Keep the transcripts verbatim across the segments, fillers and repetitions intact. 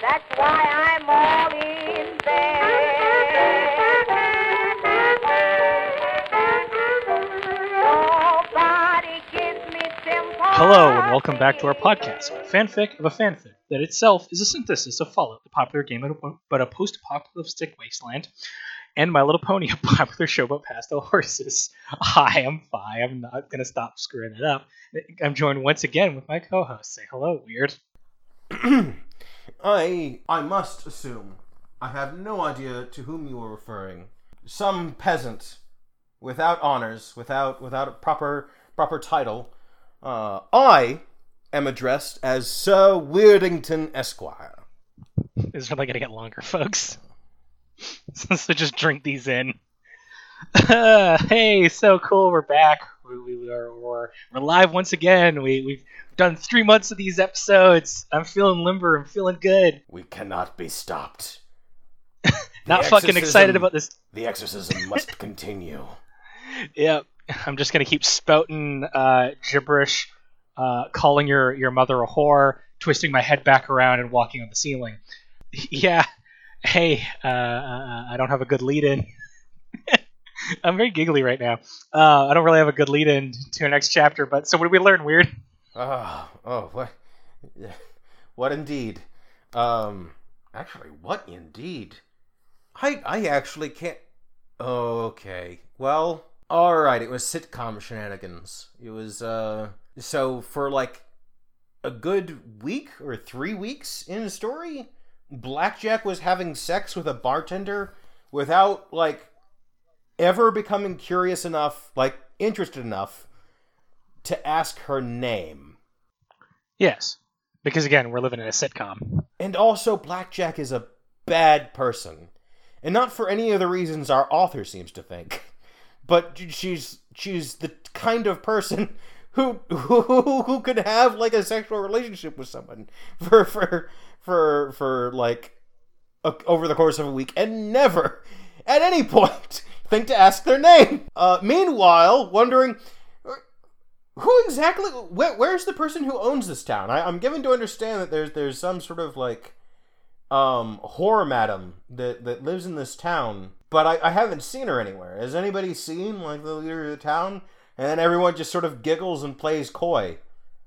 That's why I'm all in bed. Nobody gives me simple. Hello, and welcome back to our podcast, a fanfic of a fanfic that itself is a synthesis of Fallout, the popular game but a post-apocalyptic wasteland, and My Little Pony, a popular show about pastel horses. Hi, I'm Fi. I'm not going to stop screwing it up. I'm joined once again with my co-host. Say hello, Weird. I I must assume I have no idea to whom you are referring. Some peasant without honors, without without a proper proper title. Uh, I am addressed as Sir Weirdington Esquire. This is really going to get longer, folks. So just drink these in. Uh, hey, so cool, we're back. We, we are, we're, we're live once again. We, we've done three months of these episodes. I'm feeling limber. I'm feeling good. We cannot be stopped. Not The fucking exorcism- excited about this. The exorcism must continue. Yep. I'm just going to keep spouting uh, gibberish, uh, calling your, your mother a whore, twisting my head back around and walking on the ceiling. Yeah. Hey, uh, uh, I don't have a good lead-in. I'm very giggly right now. Uh, I don't really have a good lead-in to our next chapter, but so what did we learn, Weird? Oh, oh, what? What indeed? Um, actually, what indeed? I, I actually can't. Okay, well, all right. It was sitcom shenanigans. It was uh, so for like a good week or three weeks in the story, Blackjack was having sex with a bartender without like ever becoming curious enough, like interested enough, to ask her name. Yes, because again, we're living in a sitcom. And also, Blackjack is a bad person. And not for any of the reasons our author seems to think. But she's she's the kind of person who who, who could have like a sexual relationship with someone for for for for like a, over the course of a week and never at any point think to ask their name. Uh, meanwhile, wondering who exactly where, where's the person who owns this town? I, I'm given to understand that there's there's some sort of like um whore madam that that lives in this town, but I, I haven't seen her anywhere. Has anybody seen like the leader of the town? And then everyone just sort of giggles and plays coy.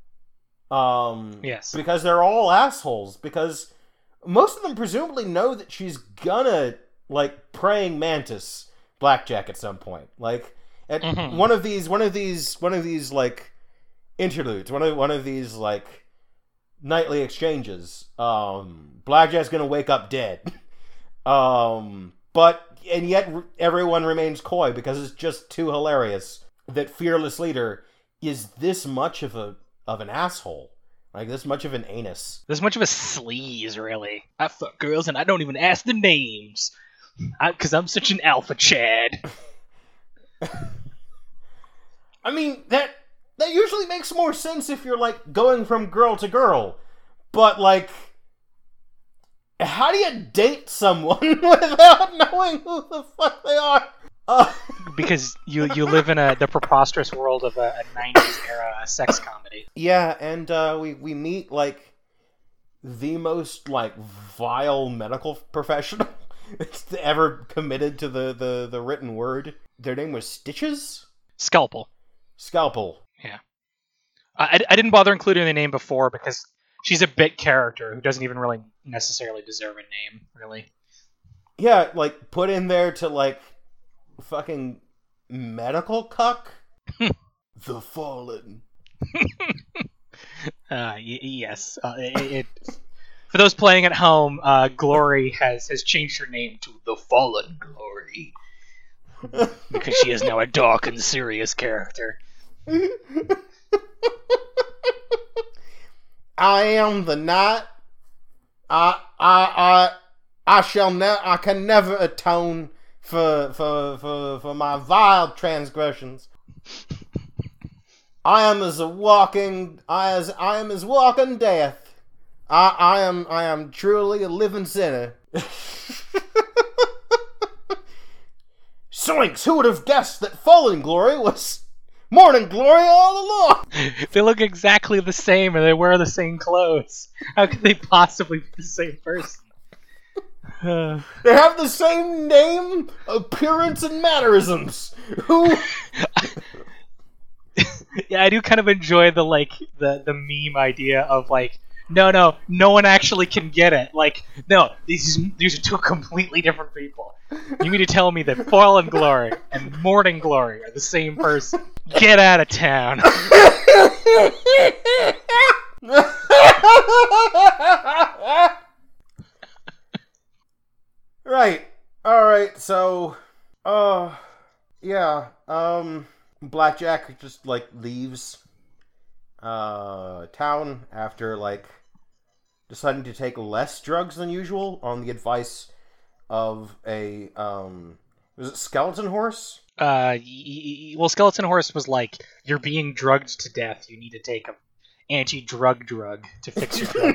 Um Yes. Because they're all assholes, because most of them presumably know that she's gonna like praying mantis Blackjack at some point. Like at Mm-hmm. one of these one of these one of these like interludes, one of one of these like nightly exchanges, um Blackjack's gonna wake up dead. um but and yet everyone remains coy because it's just too hilarious that fearless leader is this much of a of an asshole, like this much of an anus. This much of a sleaze, really. I fuck girls and I don't even ask the names, because I'm such an alpha Chad. I mean, that that usually makes more sense if you're like going from girl to girl, but like, how do you date someone without knowing who the fuck they are? Uh, Because you you live in a the preposterous world of a, a nineties era sex comedy. yeah, and uh, we we meet like the most like vile medical professional that's ever committed to the, the, the written word. Their name was Stitches? Scalpel. Scalpel. Yeah. I, I didn't bother including the name before because she's a bit character who doesn't even really necessarily deserve a name, really. Yeah, like put in there to like fucking medical cuck. The Fallen. Uh, y- yes. Uh, it, it, for those playing at home, uh, Glory has, has changed her name to The Fallen Glory. Because she is now a dark and serious character. I am the night. I I I I shall ne- I can never atone for for for for my vile transgressions. I am as a walking I as I am as walking death. I I am I am truly a living sinner. Soinks! Who would have guessed that Fallen Glory was Morning glory all along. They look exactly the same and they wear the same clothes. How could they possibly be the same person? Uh, They have the same name, appearance, and mannerisms. Who? yeah, I do kind of enjoy the like the the meme idea of like, no, no, no one actually can get it. Like, no, these these are two completely different people. You mean to tell me that Fallen Glory and Morning Glory are the same person? Get out of town. Right. Alright, so uh yeah, um Blackjack just like leaves uh town after like deciding to take less drugs than usual on the advice of a um was it Skeleton Horse? Uh, y- y- well, Skeleton Horse was like, you're being drugged to death. You need to take a anti-drug drug to fix your drug.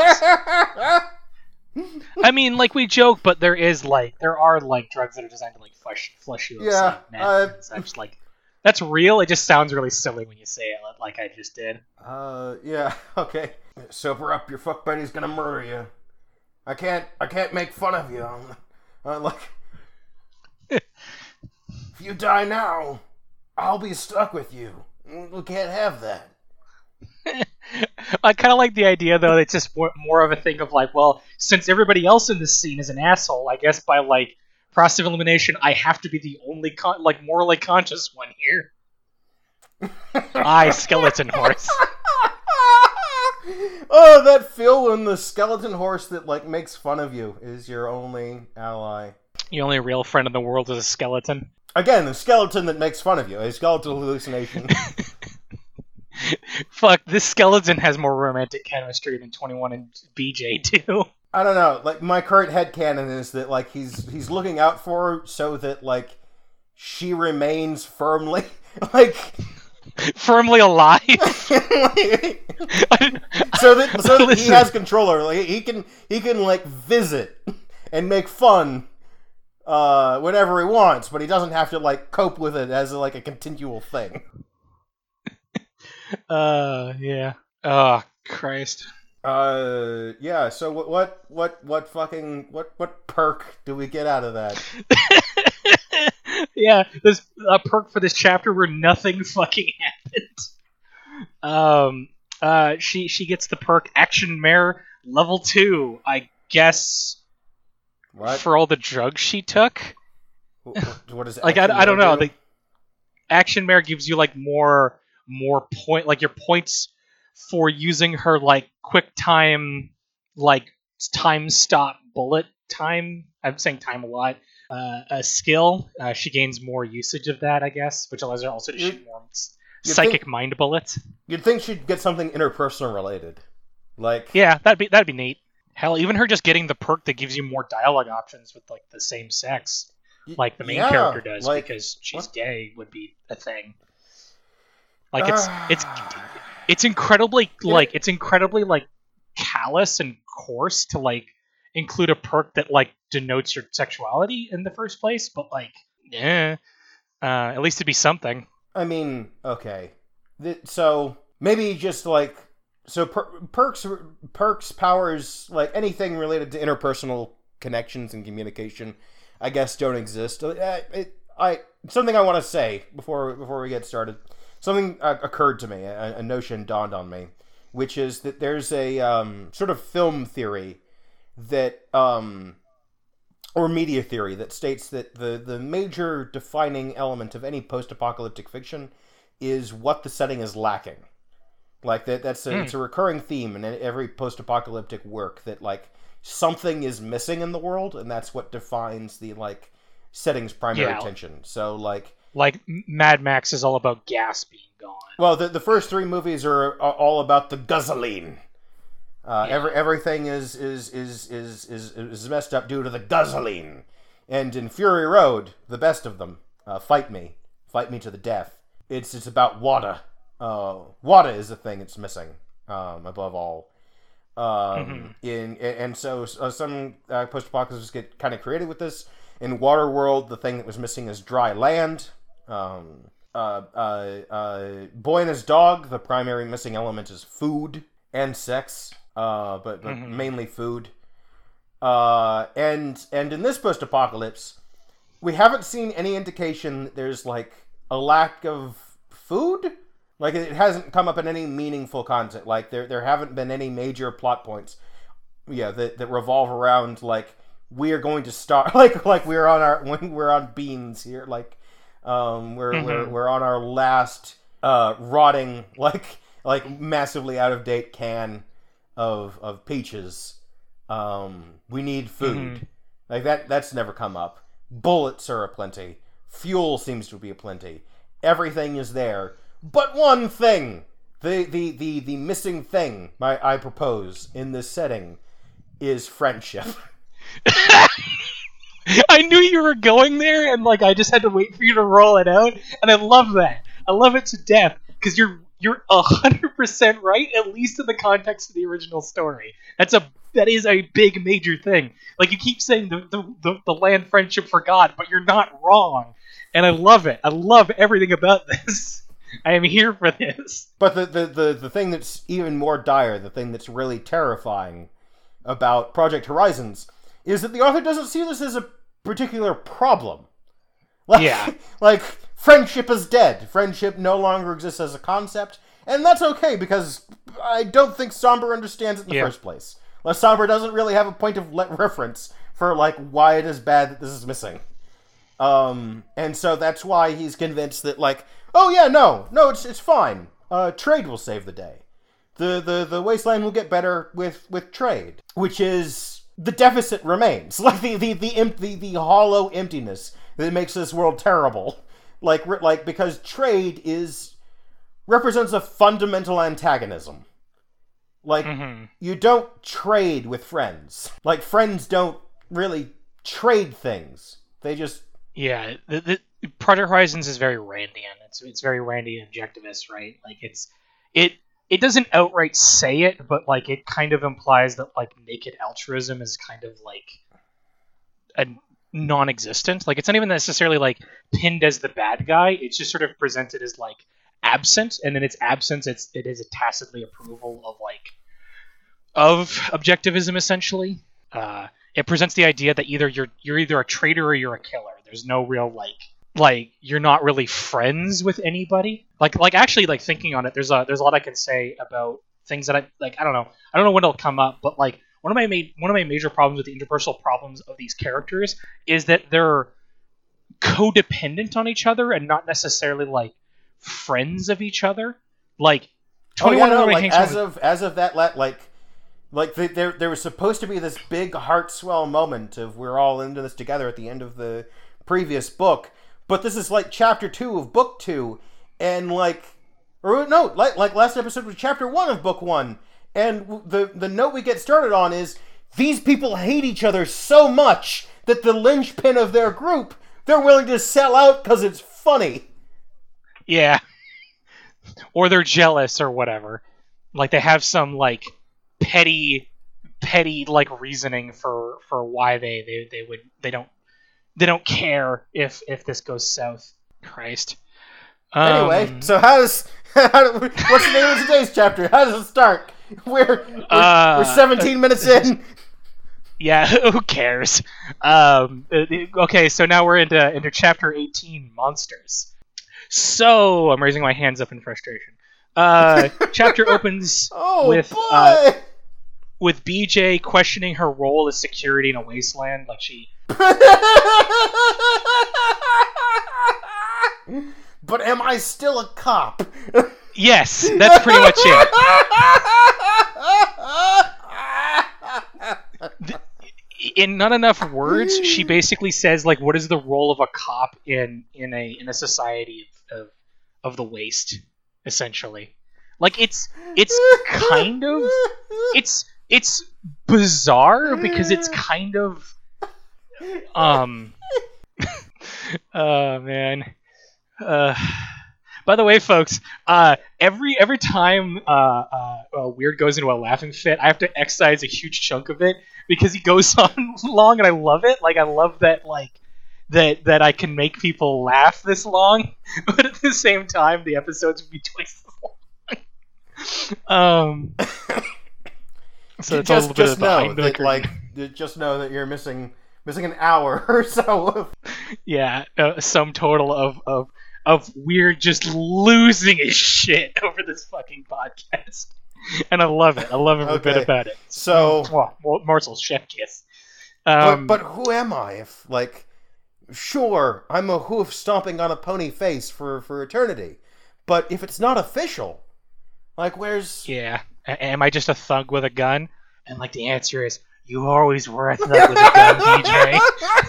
I mean, like, we joke, but there is, like, there are, like, drugs that are designed to, like, flush, flush you. Yeah, uh, so I'm just like, that's real. It just sounds really silly when you say it, like I just did. Uh, yeah, okay. Sober up, your fuck buddy's gonna murder you. I can't, I can't make fun of you. I'm, I'm like, if you die now, I'll be stuck with you. We can't have that. I kind of like the idea, though, that it's just more, more of a thing of, like, well, since everybody else in this scene is an asshole, I guess by, like, process of elimination, I have to be the only, con- like, morally conscious one here. I, Skeleton Horse. Oh, that feel when the Skeleton Horse that, like, makes fun of you is your only ally. The only real friend in the world is a skeleton. Again, the skeleton that makes fun of you, a skeletal hallucination. Fuck, this skeleton has more romantic chemistry than twenty-one and B J do. I don't know, like, my current headcanon is that, like, he's he's looking out for her so that, like, she remains firmly, like... Firmly alive? so that, so that he has control over her. Like, he can, he can, like, visit and make fun uh, whenever he wants, but he doesn't have to, like, cope with it as, like, a continual thing. Uh, yeah. Oh, Christ. Uh, yeah, so what, what, what, what fucking, what, what perk do we get out of that? Yeah, there's a perk for this chapter where nothing fucking happened. Um, uh, she, she gets the perk Action Mare level two, I guess, What? for all the drugs she took. What, what is Like, I, Action I don't Mare know, do? the Action Mare gives you, like, more, more point, like, your points for using her, like, quick time, like, time stop bullet time. I'm saying time a lot. Uh, a skill. Uh, she gains more usage of that, I guess, which allows her also to You'd- shoot more s- you'd psychic think- mind bullets. You'd think she'd get something interpersonal related. Like, Yeah, that'd be that'd be neat. Hell, even her just getting the perk that gives you more dialogue options with like the same sex, y- like the main yeah, character does, like, because she's what- gay, would be a thing. Like it's Ah. it's it's incredibly like it's incredibly like callous and coarse to like include a perk that like denotes your sexuality in the first place, but like yeah, uh, at least it'd be something. I mean, okay. Th- so, maybe just, like... So, per- perks, perks, powers, like, anything related to interpersonal connections and communication, I guess, don't exist. Uh, it, I Something I want to say before before we get started. Something uh, occurred to me, a, a notion dawned on me, which is that there's a um, sort of film theory that... Um, or media theory that states that the, the major defining element of any post-apocalyptic fiction is what the setting is lacking. Like, that that's a, Mm. it's a recurring theme in every post-apocalyptic work, that, like, something is missing in the world, and that's what defines the, like, setting's primary Yeah. tension. So, like... Like Mad Max is all about gas being gone. Well, the, the first three movies are, are all about the gasoline. Uh, Yeah. every everything is is, is is is is messed up due to the gasoline. And in Fury Road, the best of them, uh, Fight Me, Fight Me to the Death. It's it's about water. Uh, water is the thing it's missing, um, above all. Um, Mm-hmm. in and so uh, some uh, post-apocalyptics get kind of creative with this. In Waterworld, the thing that was missing is dry land. Um, uh, uh, uh, boy and his dog, the primary missing element is food and sex, uh, but, but Mhm. mainly food. Uh, and and in this post-apocalypse, we haven't seen any indication that there's like a lack of food. Like it hasn't come up in any meaningful content. Like there there haven't been any major plot points, yeah, that, that revolve around like we are going to start like like we're on our when we're on beans here. Like um, we're Mhm. we're we're on our last uh, rotting like like massively out of date can of of peaches. Um, we need food. Mhm. Like that that's never come up. Bullets are aplenty. Fuel seems to be aplenty. Everything is there. But one thing, the the the, the missing thing my, I propose in this setting is friendship. I knew you were going there, and like I just had to wait for you to roll it out, and I love that. I love it to death because you're you're a hundred percent right, at least in the context of the original story. That's a that is a big major thing. Like you keep saying the the, the, the land friendship forgot, but you're not wrong, and I love it. I love everything about this. I am here for this. But the, the, the, the thing that's even more dire, the thing that's really terrifying about Project Horizons, is that the author doesn't see this as a particular problem. Like, Yeah. Like, friendship is dead. Friendship no longer exists as a concept, and that's okay, because I don't think Somber understands it in the Yeah. first place. Like, Somber doesn't really have a point of le- reference for, like, why it is bad that this is missing. Um, and so that's why he's convinced that, like, oh yeah, no, no, it's it's fine. Uh, trade will save the day. The the the wasteland will get better with with trade, which is the deficit remains, like the the the imp, the, the hollow emptiness that makes this world terrible. Like like because trade is represents a fundamental antagonism. Like Mm-hmm. you don't trade with friends. Like friends don't really trade things. They just Yeah, the, the Project Horizons is very Randian. It's it's very Randian objectivist, right? Like it's it it doesn't outright say it, but like it kind of implies that like naked altruism is kind of like a non-existent. Like it's not even necessarily like pinned as the bad guy. It's just sort of presented as like absent, and in its absence, it's it is a tacitly approval of like of objectivism essentially. Uh, it presents the idea that either you're you're either a traitor or you're a killer. There's no real like like you're not really friends with anybody. Like like actually like thinking on it, there's a there's a lot I can say about things that I like. I don't know. I don't know when it'll come up, but like one of my ma- one of my major problems with the interpersonal problems of these characters is that they're codependent on each other and not necessarily like friends of each other. Like oh yeah, twenty-one no, really like hangs as on- of as of that la- like like the, there there was supposed to be this big heart swell moment of we're all into this together at the end of the previous book, but this is like chapter two of book two, and like or no like like last episode was chapter one of book one, and the the note we get started on is these people hate each other so much that the linchpin of their group they're willing to sell out because it's funny. Yeah. Or they're jealous or whatever. Like they have some like petty petty like reasoning for for why they they, they would they don't they don't care if if this goes south. Christ. Anyway, Um, so how does how do, what's the name of today's chapter? How does it start? We're we're, Uh, we're seventeen minutes in. yeah, who cares? Um, uh, okay, so now we're into into chapter eighteen, monsters. So I'm raising my hands up in frustration. Uh, chapter opens Oh with boy! uh, with B J questioning her role as security in a wasteland. Like she, But am I still a cop? yes, that's pretty much it. In not enough words, she basically says like, "What is the role of a cop in in a in a society of of, of the waste?" Essentially, like it's it's kind of it's it's bizarre because it's kind of um oh man uh by the way folks, uh every every time uh, uh uh Weird goes into a laughing fit, I have to excise a huge chunk of it because he goes on long, and I love it. Like I love that like that that I can make people laugh this long, but at the same time, the episodes would be twice as long. um, so it's just a little just bit of know behind the that, curtain. like, just know that you're missing missing an hour or so of Yeah, a sum total of, of of weird just losing his shit over this fucking podcast, and I love it. I love every bit Okay. about it. So- oh, well, Marcel's chef kiss. Um, but, but who am I if, like, sure, I'm a hoof stomping on a pony face for, for eternity, but if it's not official, like, where's... yeah, A- am I just a thug with a gun? And like the answer is, you always were a thug with a gun, D J.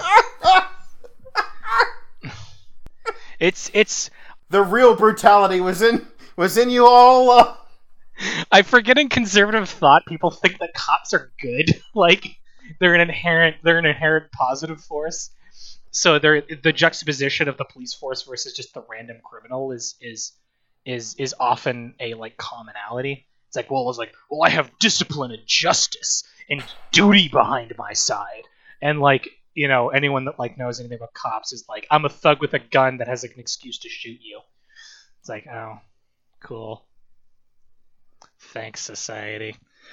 It's it's. The real brutality was in was in you all. Uh... I forget in conservative thought, people think that cops are good. Like they're an inherent they're an inherent positive force. So they're the juxtaposition of the police force versus just the random criminal is is is is often a like commonality. It's like, well, it's like, well, I have discipline and justice and duty behind my side, and like. You know, anyone that like knows anything about cops is like, I'm a thug with a gun that has like, an excuse to shoot you. It's like, oh, cool. Thanks, society.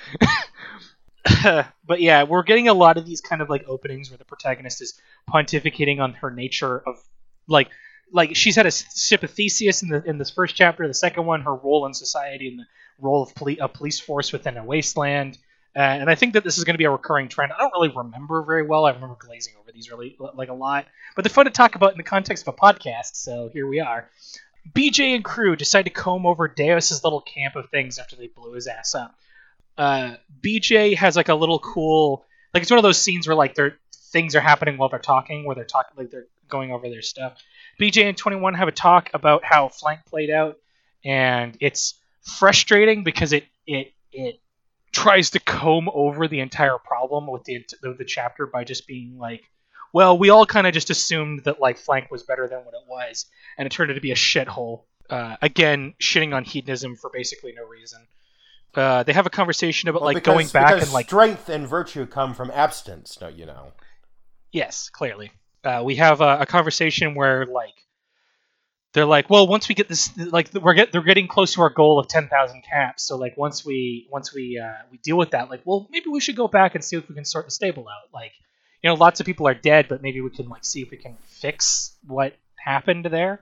But yeah, we're getting a lot of these kind of like openings where the protagonist is pontificating on her nature of like, like she's had a sip of Theseus in the in this first chapter. The second one, her role in society and the role of poli- a police force within a wasteland. Uh, and I think that this is going to be a recurring trend. I don't really remember very well. I remember glazing over these really like a lot, but they're fun to talk about in the context of a podcast. So here we are. B J and crew decide to comb over Deus's little camp of things after they blew his ass up. Uh, B J has like a little cool, like it's one of those scenes where like they're things are happening while they're talking, where they're talking like they're going over their stuff. B J and twenty-one have a talk about how Flank played out, and it's frustrating because it it it. tries to comb over the entire problem with the the chapter by just being like, well, we all kind of just assumed that like Flank was better than what it was, and it turned out to be a shithole. Uh, again, shitting on hedonism for basically no reason. Uh, they have a conversation about Well, like because, going back because and like strength and virtue come from abstinence, don't you know? yes, clearly. Uh, we have a, a conversation where like they're like, well, once we get this, like we're get they're getting close to our goal of ten thousand caps. So like once we once we uh, we deal with that, like, well, maybe we should go back and see if we can sort the stable out. Like, you know, lots of people are dead, but maybe we can like see if we can fix what happened there.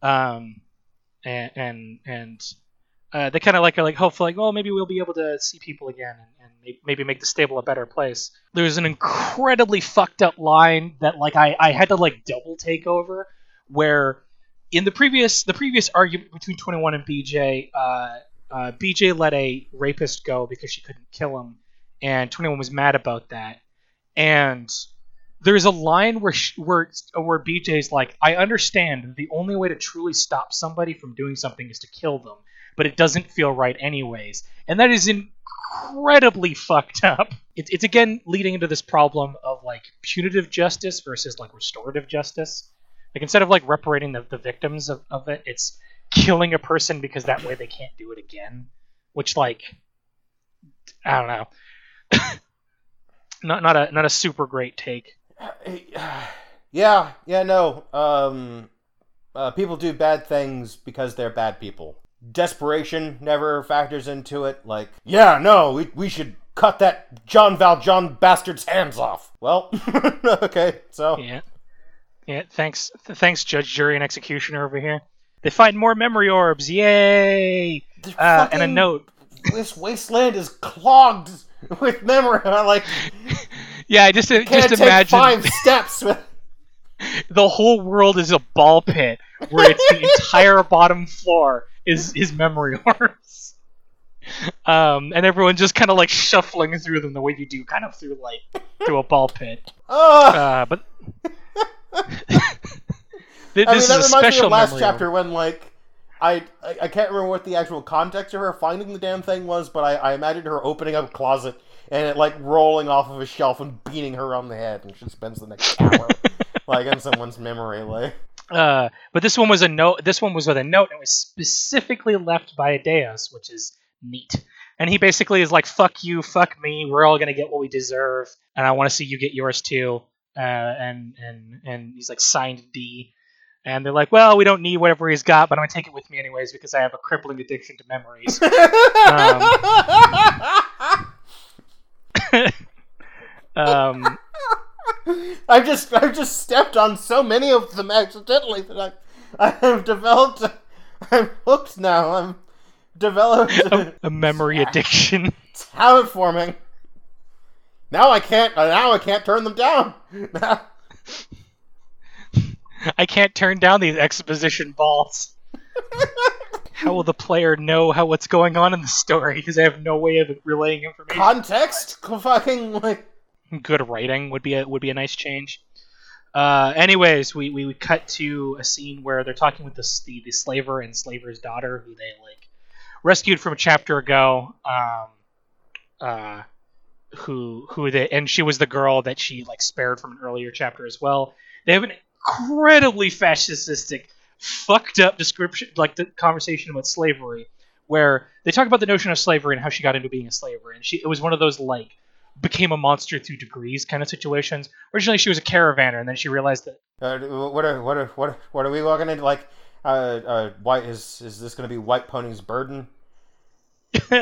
Um, and and, and uh, they kind of like are like hopefully like, well, maybe we'll be able to see people again and, and maybe make the stable a better place. There's an incredibly fucked up line that like I I had to like double take over where. In the previous the previous argument between twenty-one and B J, uh, uh, B J let a rapist go because she couldn't kill him, and twenty-one was mad about that. And there's a line where she, where where B J's like, I understand the only way to truly stop somebody from doing something is to kill them, but it doesn't feel right anyways. And that is incredibly fucked up. It's it's again leading into this problem of like punitive justice versus like restorative justice. Like instead of like reparating the, the victims of, of it, it's killing a person because that way they can't do it again. Which like I don't know. not not a not a super great take. Yeah, yeah, no. Um, uh, people do bad things because they're bad people. Desperation never factors into it. Like, yeah, no, we we should cut that John Valjean bastard's hands off. Well, okay, so Yeah. Yeah, thanks, th- thanks, Judge, Jury, and Executioner over here. They find more memory orbs, yay! Uh, and a note. This wasteland is clogged with memory. I like. Yeah, just Can't just take imagine five steps with. the whole world is a ball pit where it's the entire bottom floor is is memory orbs. Um, and everyone just kind of like shuffling through them the way you do, kind of through like through a ball pit. Oh. Uh, but. This I mean, is that a reminds me special of last memory chapter when, like, I, I I can't remember what the actual context of her finding the damn thing was, but I, I imagined her opening up a closet and it, like, rolling off of a shelf and beating her on the head, and she spends the next hour, like, in someone's memory, like. Uh, but this one was a note. This one was with a note, and it was specifically left by Deus, which is neat. And he basically is like, "Fuck you, fuck me. We're all gonna get what we deserve, and I want to see you get yours too." uh, and and and he's like signed D. And they're like, well, we don't need whatever he's got, but I'm gonna take it with me anyways because I have a crippling addiction to memories. um, um, I've just I've just stepped on so many of them accidentally that I I have developed. I'm hooked now. I'm developed a, a memory addiction. It's habit forming. Now I can't. Now I can't turn them down. I can't turn down these exposition balls. How will the player know how what's going on in the story? Because I have no way of relaying information. Context, fucking like. Good writing would be a would be a nice change. Uh, anyways, we, we cut to a scene where they're talking with the, the the slaver and slaver's daughter, who they like rescued from a chapter ago. Um, uh, who who they and she was the girl that she like spared from an earlier chapter as well. They have an incredibly fascistic, fucked up description, like the conversation about slavery, where they talk about the notion of slavery and how she got into being a slaver, and she it was one of those like became a monster through degrees kind of situations. Originally, she was a caravaner, and then she realized that. Uh, what are what are what are, what are we walking into? Like, uh, uh, white is is this going to be White Pony's burden? uh,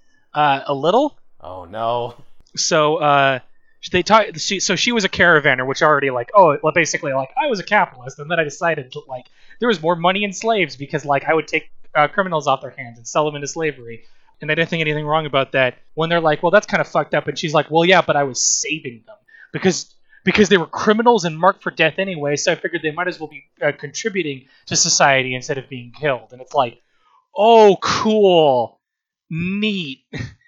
a little. Oh no. So, uh, they talk. She, so she was a caravaner, which already like, oh, well, basically like I was a capitalist, and then I decided to, like there was more money in slaves because like I would take uh, criminals off their hands and sell them into slavery. And I didn't think anything wrong about that. When they're like, well, that's kind of fucked up. And she's like, well, yeah, but I was saving them. Because because they were criminals and marked for death anyway, so I figured they might as well be uh, contributing to society instead of being killed. And it's like, oh, cool. Neat.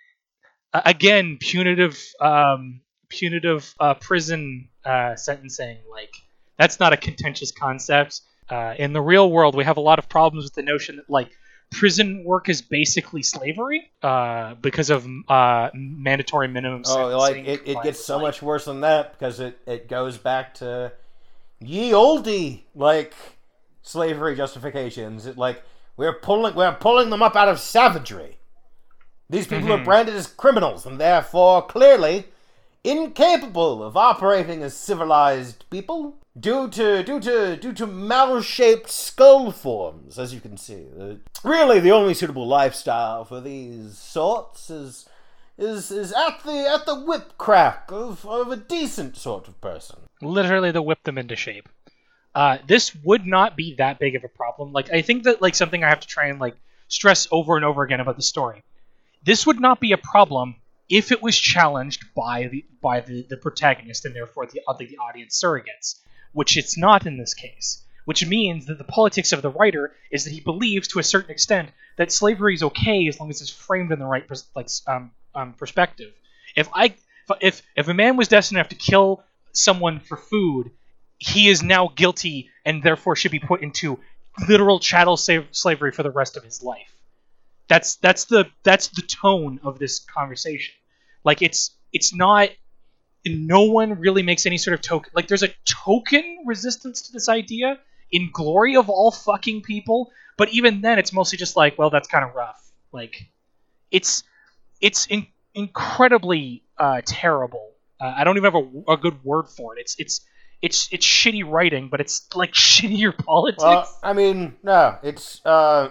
uh, again, punitive um, punitive uh, prison uh, sentencing. Like, that's not a contentious concept. Uh, in the real world, we have a lot of problems with the notion that, like, prison work is basically slavery uh, because of uh, mandatory minimum sentencing. Oh, like it, it gets so like, much worse than that because it, it goes back to ye olde like slavery justifications. It like we're pulling we're pulling them up out of savagery. These people mm-hmm. are branded as criminals and therefore clearly incapable of operating as civilized people. Due to due to due to mal-shaped skull forms, as you can see. Uh, really, the only suitable lifestyle for these sorts is is is at the at the whip crack of, of a decent sort of person. Literally, to whip them into shape. Uh, this would not be that big of a problem. Like, I think that like something I have to try and like stress over and over again about the story. This would not be a problem if it was challenged by the by the, the protagonist and therefore the the audience surrogates. Which it's not in this case, which means that the politics of the writer is that he believes to a certain extent that slavery is okay as long as it's framed in the right pers- like um, um, perspective. If I if if a man was destined enough to kill someone for food, he is now guilty and therefore should be put into literal chattel slave- slavery for the rest of his life. That's that's the that's the tone of this conversation. Like it's it's not. No one really makes any sort of token. Like, there's a token resistance to this idea in Glory of all fucking people, but even then, it's mostly just like, well, that's kind of rough. Like, it's it's in, incredibly uh, terrible. Uh, I don't even have a, a good word for it. It's it's it's it's shitty writing, but it's like shittier politics. Well, I mean, no, it's uh,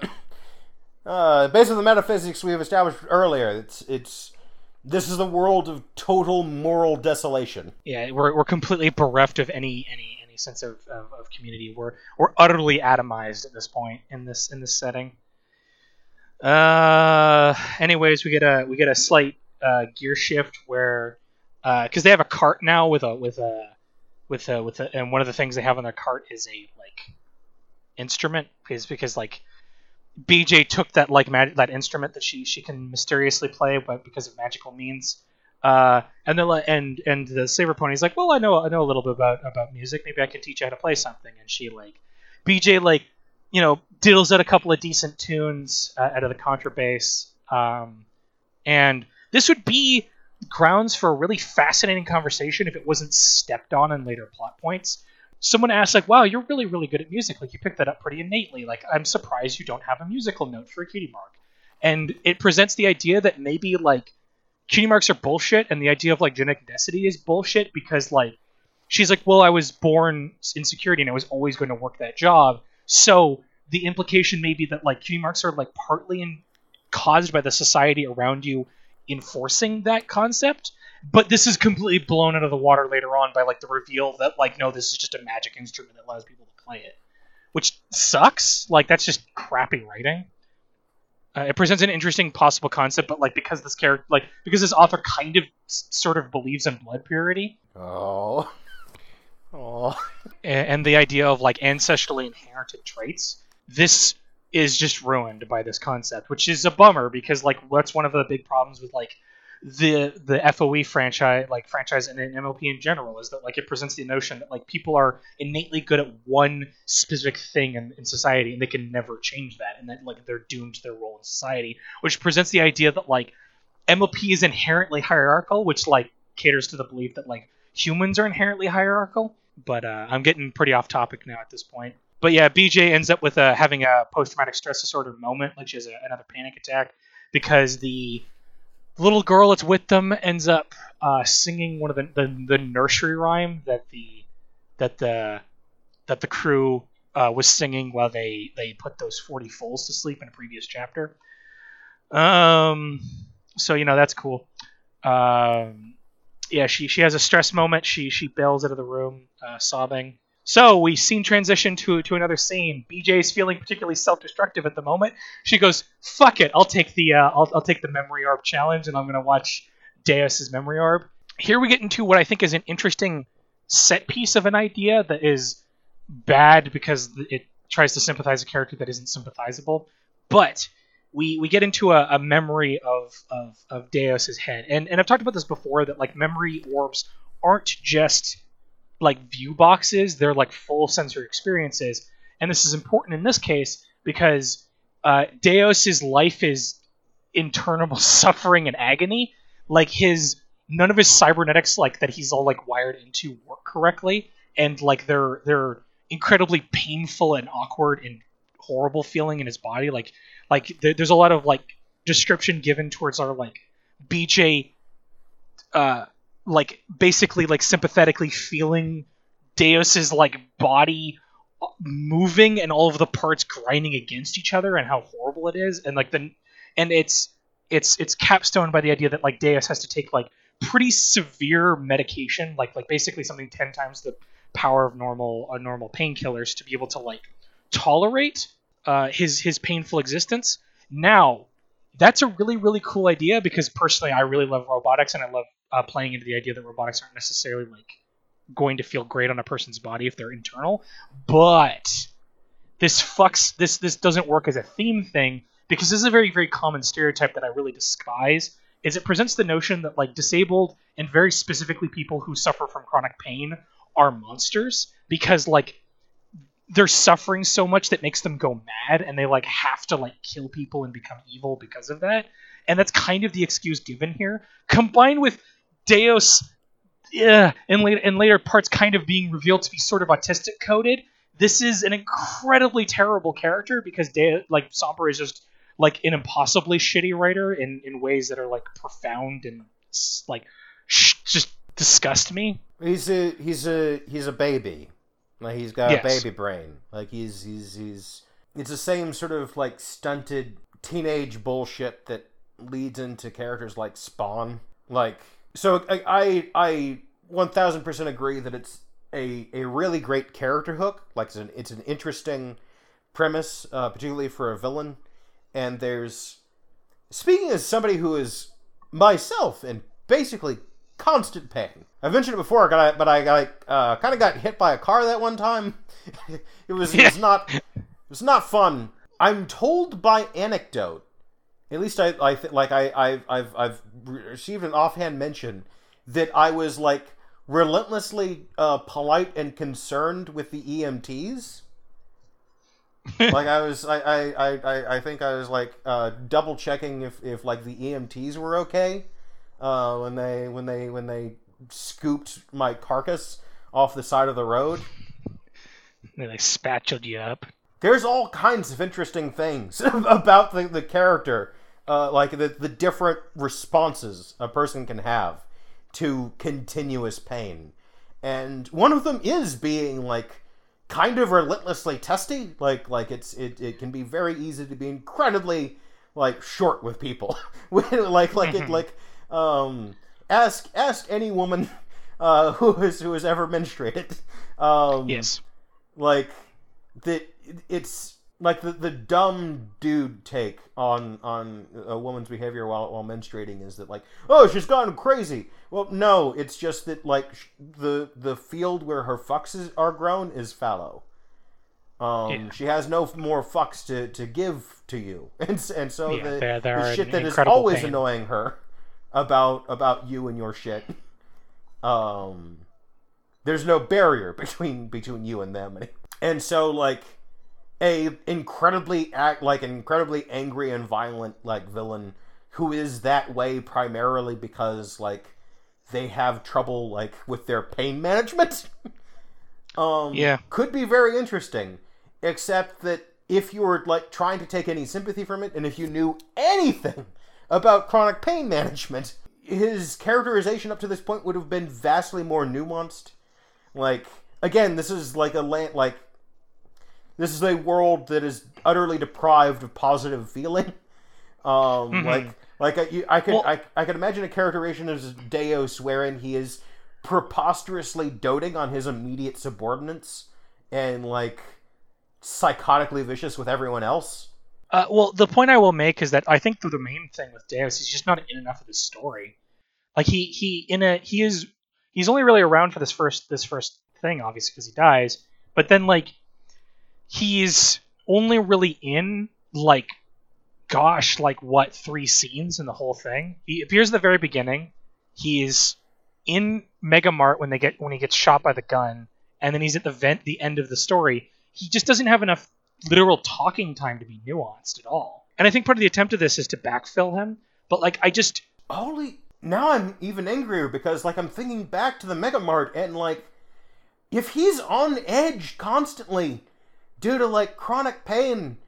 uh, based on the metaphysics we have established earlier. It's it's. This is a world of total moral desolation. Yeah, we're we're completely bereft of any any, any sense of, of, of community. We're we're utterly atomized at this point in this in this setting. Uh, anyways, we get a we get a slight uh, gear shift where because uh, they have a cart now with a with a with a with a, and one of the things they have on their cart is a like instrument because because like. B J took that like mag- that instrument that she she can mysteriously play, but because of magical means. Uh, and then and and the Saber Pony's like, well, I know I know a little bit about about music. Maybe I can teach you how to play something. And she like, B J like, you know, diddles out a couple of decent tunes uh, out of the contrabass. Um, and this would be grounds for a really fascinating conversation if it wasn't stepped on in later plot points. Someone asks, like, wow, you're really, really good at music. Like, you picked that up pretty innately. Like, I'm surprised you don't have a musical note for a cutie mark. And it presents the idea that maybe, like, cutie marks are bullshit, and the idea of, like, genetic density is bullshit because, like, she's like, well, I was born in security and I was always going to work that job. So the implication may be that like cutie marks are like partly in, caused by the society around you enforcing that concept. But this is completely blown out of the water later on by like the reveal that like, no, this is just a magic instrument that allows people to play it, which sucks. Like that's just crappy writing. Uh, it presents an interesting possible concept, but like because this character, like because this author kind of s- sort of believes in blood purity. Oh. Oh. And, and the idea of like ancestrally inherited traits, this is just ruined by this concept, which is a bummer because like that's one of the big problems with like the the F O E franchise, like franchise and M L P in general, is that like it presents the notion that like people are innately good at one specific thing in, in society and they can never change that, and that like they're doomed to their role in society, which presents the idea that like M L P is inherently hierarchical, which like caters to the belief that like humans are inherently hierarchical. But uh, I'm getting pretty off topic now at this point. But yeah, B J ends up with a, having a post-traumatic stress disorder moment, like she has a, another panic attack, because the little girl that's with them ends up uh, singing one of the, the the nursery rhyme that the that the that the crew uh, was singing while they, they put those forty foals to sleep in a previous chapter. Um, so you know that's cool. Um, yeah, she she has a stress moment. She she bails out of the room, uh, sobbing. So we scene transition to to another scene. B J's feeling particularly self-destructive at the moment. She goes, "Fuck it, I'll take the uh, I'll I'll take the memory orb challenge, and I'm gonna watch Deus's memory orb." Here we get into what I think is an interesting set piece of an idea that is bad because it tries to sympathize a character that isn't sympathizable. But we we get into a, a memory of, of of Deus's head, and and I've talked about this before that like memory orbs aren't just like view boxes, they're like full sensory experiences, and this is important in this case because uh, Deus's life is internal suffering and agony. Like his none of his cybernetics like that he's all like wired into work correctly, and like they're they're incredibly painful and awkward and horrible feeling in his body. Like like there, there's a lot of like description given towards our like B J. Uh, like basically like sympathetically feeling Deus's like body moving and all of the parts grinding against each other and how horrible it is, and like the and it's it's it's capstone by the idea that like Deus has to take like pretty severe medication, like like basically something ten times the power of normal uh, normal painkillers to be able to like tolerate uh, his his painful existence. Now that's a really really cool idea because personally I really love robotics and I love Uh, playing into the idea that robotics aren't necessarily like going to feel great on a person's body if they're internal, but this fucks this this doesn't work as a theme thing because this is a very very common stereotype that I really despise. Is it presents the notion that like disabled and very specifically people who suffer from chronic pain are monsters because like they're suffering so much that makes them go mad and they like have to like kill people and become evil because of that, and that's kind of the excuse given here, combined with Deus, yeah, in later in later parts, kind of being revealed to be sort of autistic coded. This is an incredibly terrible character because Deus, like Somber, is just like an impossibly shitty writer in, in ways that are like profound and like sh- just disgust me. He's a he's a he's a baby, like he's got Yes. a baby brain. Like he's he's he's it's the same sort of like stunted teenage bullshit that leads into characters like Spawn. Like. So I I, I one thousand percent agree that it's a, a really great character hook. Like it's an it's an interesting premise, uh, particularly for a villain. And there's speaking as somebody who is myself in basically constant pain. I've mentioned it before, but I got uh, kind of got hit by a car that one time. it was it was not it was not fun. I'm told by anecdote. At least I, I th- like I, I've, I've, I've received an offhand mention that I was like relentlessly uh, polite and concerned with the E M Ts. like I was, I, I, I, I think I was like uh, double checking if, if like the E M Ts were okay uh, when they, when they, when they scooped my carcass off the side of the road. And they spatuled you up. There's all kinds of interesting things about the, the character, uh, like the, the different responses a person can have to continuous pain. and one of them is being like kind of relentlessly testy. Like like it's it, it can be very easy to be incredibly like short with people. like like it like um ask ask any woman uh who has who has ever menstruated. Um Yes. Like that it's like the, the dumb dude take on on a woman's behavior while while menstruating is that like, oh, she's gone crazy. Well, no, it's just that like sh- the the field where her fucks is, are grown is fallow. Um, Yeah. She has no more fucks to, to give to you, and s- and so Yeah, the, they're- they're the shit in that is incredible always pain. annoying her about about you and your shit. Um, there's no barrier between between you and them, and so like. A incredibly act like an incredibly angry and violent like villain who is that way primarily because like they have trouble like with their pain management. um Yeah. Could be very interesting, except that if you were like trying to take any sympathy from it, and if you knew anything about chronic pain management, his characterization up to this point would have been vastly more nuanced. Like again, this is like a land like This is a world that is utterly deprived of positive feeling. Um, Mhm. Like, like I, you- I could, Well- I, I could imagine a characterization of Deus wherein he is preposterously doting on his immediate subordinates and like psychotically vicious with everyone else. Uh, well, the point I will make is that I think the, the main thing with Deus, he's just not in enough of the story. Like he he in a he is he's only really around for this first this first thing, obviously because he dies. But then like he's only really in like gosh like what three scenes in the whole thing. He appears at the very beginning. He's in Mega Mart when they get when he gets shot by the gun, and then he's at the vent the end of the story. He just doesn't have enough literal talking time to be nuanced at all. And I think part of the attempt of this is to backfill him, but like I just Holy, now I'm even angrier because like I'm thinking back to the Mega Mart and like if he's on edge constantly due to like chronic pain,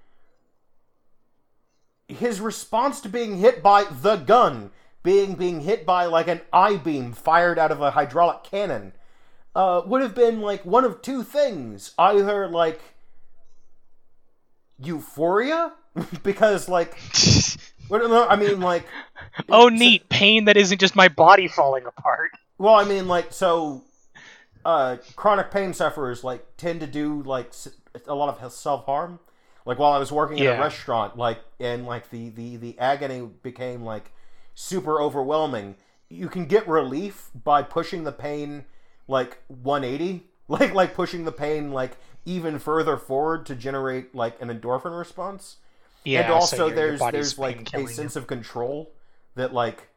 his response to being hit by the gun, being being hit by like an I-beam fired out of a hydraulic cannon, uh, would have been like one of two things. Either like euphoria, because like, what do I mean like, oh neat, pain that isn't just my body falling apart. well, I mean like so. Uh, chronic pain sufferers like tend to do like s- a lot of self-harm. Like while I was working in Yeah. a restaurant, like and like the, the, the agony became like super overwhelming. You can get relief by pushing the pain like one eighty, like like pushing the pain like even further forward to generate like an endorphin response. Yeah, And also so your- your there's body's there's like a pain-killing sense you. of control that like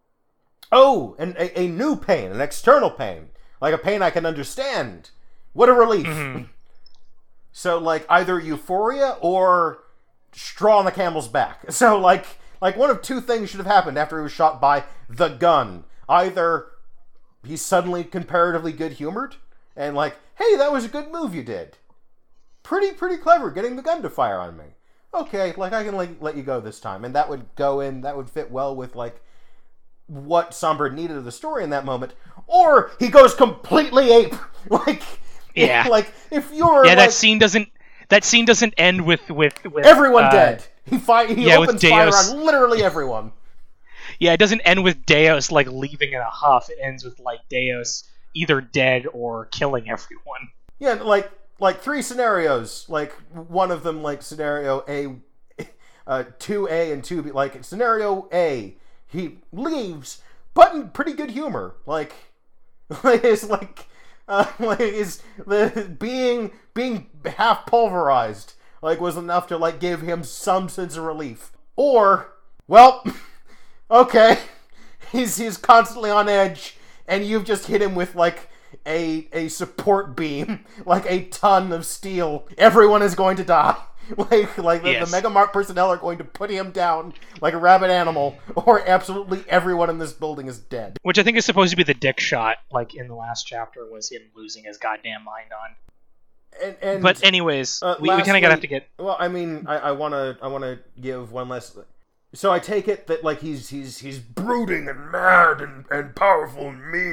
oh, and a, a new pain, an external pain. Like a pain I can understand. What a relief. Mhm. So like either euphoria or straw on the camel's back. So like like one of two things should have happened after he was shot by the gun. Either he's suddenly comparatively good humored and like, hey, that was a good move you did. Pretty pretty clever getting the gun to fire on me. Okay, like I can like let you go this time. And that would go in that would fit well with like what Sombra needed of the story in that moment, or he goes completely ape. Like, Yeah. like if you're Yeah, like, that scene doesn't that scene doesn't end with with, with everyone uh, dead. He fi- He yeah, with opens fire Deus. on literally everyone. Yeah, it doesn't end with Deus like leaving in a huff. It ends with like Deus either dead or killing everyone. Yeah, like like three scenarios. Like one of them, like scenario A, uh, two A and two B. Like scenario A, he leaves, but in pretty good humor. Like, like it's like, uh, like is the being being half pulverized. Like was enough to like give him some sense of relief. Or, well, okay, he's he's constantly on edge, and you've just hit him with like a a support beam, like a ton of steel. Everyone is going to die. Like like the, Yes. the Mega Mart personnel are going to put him down like a rabid animal, or absolutely everyone in this building is dead. Which I think is supposed to be the dick shot, like in the last chapter, was him losing his goddamn mind on. And, and But anyways, uh, we, we kind of lastly- gotta have to get. Well, I mean, I, I wanna I wanna give one last. So I take it that like he's he's he's brooding and mad and, and powerful and mean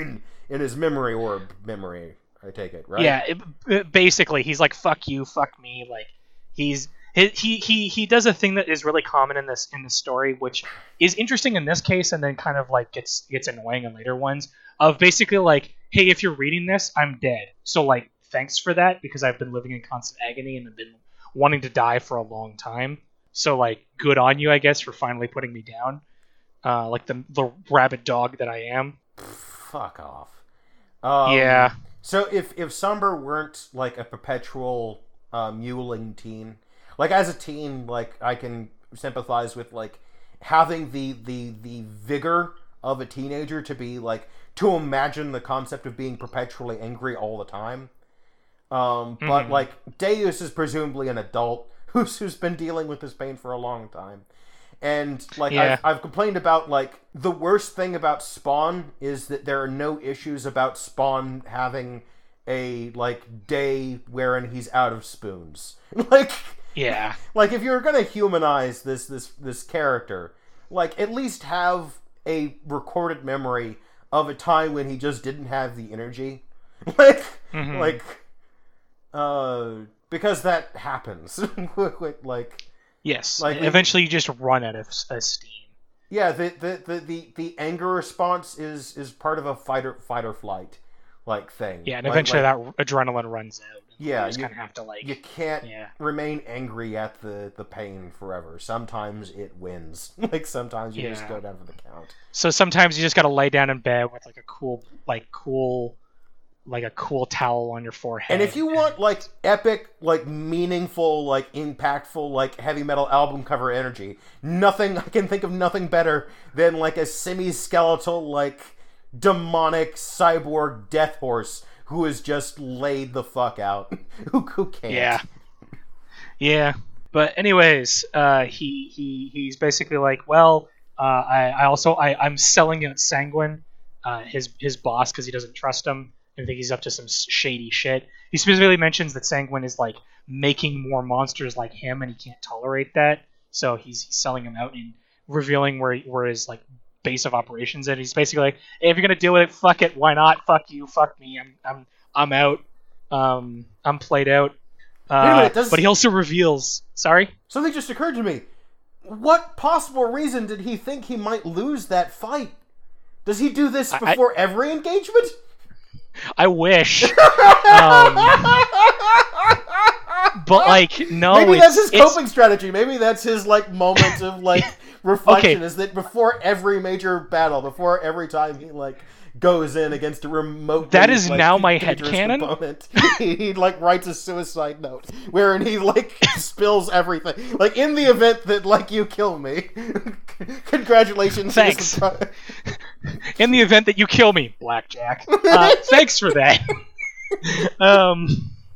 in his memory orb memory. I take it, right? Yeah, it, it- basically, he's like, "Fuck you, fuck me." Like, he's he, he he he does a thing that is really common in this in this story, which is interesting in this case, and then kind of like gets gets annoying in later ones. Of basically like, "Hey, if you're reading this, I'm dead. So like, thanks for that because I've been living in constant agony and have been wanting to die for a long time. So like, good on you, I guess, for finally putting me down, uh, like the the rabid dog that I am." Fuck off. Um, Yeah. So if if Somber weren't like a perpetual uh, muling teen, like as a teen, like I can sympathize with like having the the the vigor of a teenager to be like to imagine the concept of being perpetually angry all the time. Um, but Mhm. like Deus is presumably an adult who's who's been dealing with this pain for a long time. And like Yeah. I've, I've complained about like the worst thing about Spawn is that there are no issues about Spawn having a like day wherein he's out of spoons. like Yeah. like if you're gonna humanize this this this character, like at least have a recorded memory of a time when he just didn't have the energy. like Mhm. like uh because that happens. like Yes. Like, we- Eventually, you just run out of s- uh, steam. Yeah, the, the, the, the, the anger response is, is part of a fight or, fight or flight like thing. Yeah, and Like- eventually like, that adrenaline runs out. Yeah, you just you- kind of have to like. you can't Yeah. remain angry at the, the pain forever. Sometimes it wins. like sometimes you just Yeah. go down for the count. So sometimes you just gotta lay down in bed with like a cool, like cool, like a cool towel on your forehead. And if you want like epic, like meaningful, like impactful, like heavy metal album cover energy, nothing I can think of nothing better than like a semi-skeletal, like demonic cyborg death horse who is just laid the fuck out. who who can't? Yeah. Yeah. But anyways, uh, he he he's basically like, well, uh, I I also I I'm selling out Sanguine, uh, his his boss, because he doesn't trust him. I think he's up to some shady shit. He specifically mentions that Sanguine is like making more monsters like him, and he can't tolerate that. So he's, he's selling him out and revealing where where his like base of operations is. He's basically like, hey, if you're gonna deal with it, fuck it, why not? Fuck you, fuck me. I'm I'm I'm out. Um, I'm played out. Uh, Wait a minute, does- but he also reveals. Sorry. Something just occurred to me. What possible reason did he think he might lose that fight? Does he do this I- before every engagement? I wish. um, but like, no. Maybe it's, that's his it's- coping strategy. Maybe that's his like moment of like reflection. Okay. Is that before every major battle, before every time he like goes in against a remote, That is like, now my dangerous headcanon. opponent, he, he like writes a suicide note wherein he like spills everything. Like in the event that like you kill me, congratulations. Thanks. Pro- In the event that you kill me, Blackjack. Uh, thanks for that. um.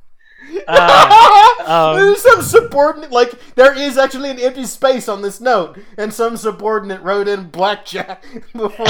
Uh, um, There's some subordinate, like, there is actually an empty space on this note, and some subordinate wrote in blackjack before.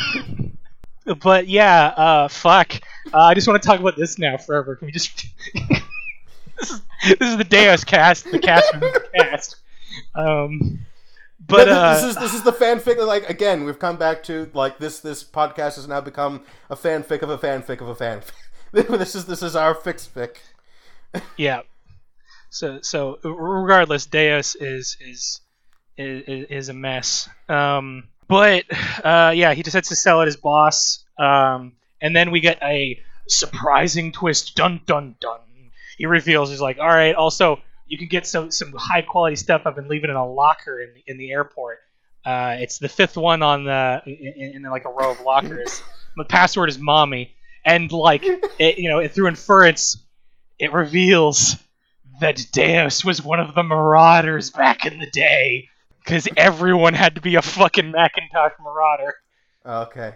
But yeah, uh, fuck. Uh, I just want to talk about this now forever. Can we just? this, is, this is the Deus cast, the cast, within the cast. Um, but Th- uh, this is this is the fanfic. that, Like again, we've come back to like this. This podcast has now become a fanfic of a fanfic of a fanfic. this is this is our fix fic. yeah. So so regardless, Deus is is is, is a mess. Um, but uh, yeah, he decides to sell it his boss. Um, and then we get a surprising twist. Dun dun dun. He reveals he's like, all right. Also, you can get some some high quality stuff I've been leaving in a locker in the, in the airport. Uh, it's the fifth one on the in, in like a row of lockers. The password is mommy, and like it, you know, through inference, it reveals that Deus was one of the Marauders back in the day, because everyone had to be a fucking Macintosh Marauder. Okay.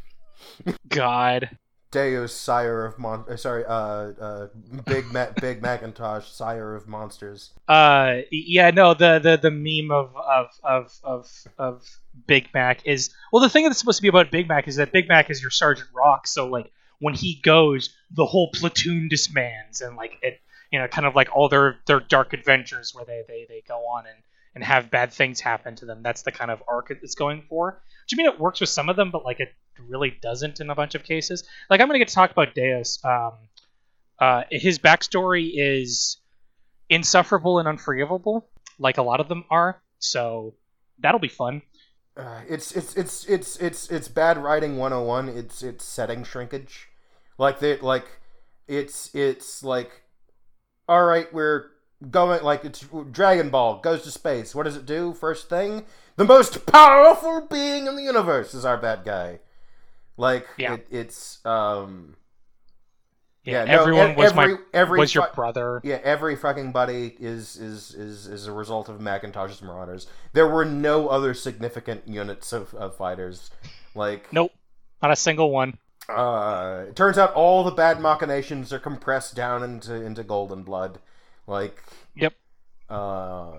God. Deus, sire of mon. Uh, sorry, uh, uh, big Ma- big Macintosh, sire of monsters. Uh, yeah, no, the, the, the meme of, of, of, of, of Big Mac is... Well, the thing that's supposed to be about Big Mac is that Big Mac is your Sergeant Rock, so, like, when he goes, the whole platoon disbands, and, like, it, you know, kind of like all their, their dark adventures where they, they, they go on and, and have bad things happen to them. That's the kind of arc it's going for. Which, I mean, it works with some of them, but, like, it really doesn't in a bunch of cases. Like, I'm going to get to talk about Deus. Um, uh, his backstory is insufferable and unforgivable, like a lot of them are. So that'll be fun. Uh, it's it's it's it's it's it's bad writing one oh one. It's it's setting shrinkage. Like they like it's it's like all right, we're going like it's Dragon Ball goes to space. What does it do? First thing, the most powerful being in the universe is our bad guy. Like Yeah. it, it's um Yeah, yeah, no, everyone ev- was every- my every was your fu- brother. yeah, every fucking buddy is is is is a result of Macintosh's Marauders. There were no other significant units of, of fighters. Like Nope, not a single one. Uh, it turns out all the bad machinations are compressed down into into Golden Blood. Like, Yep. uh,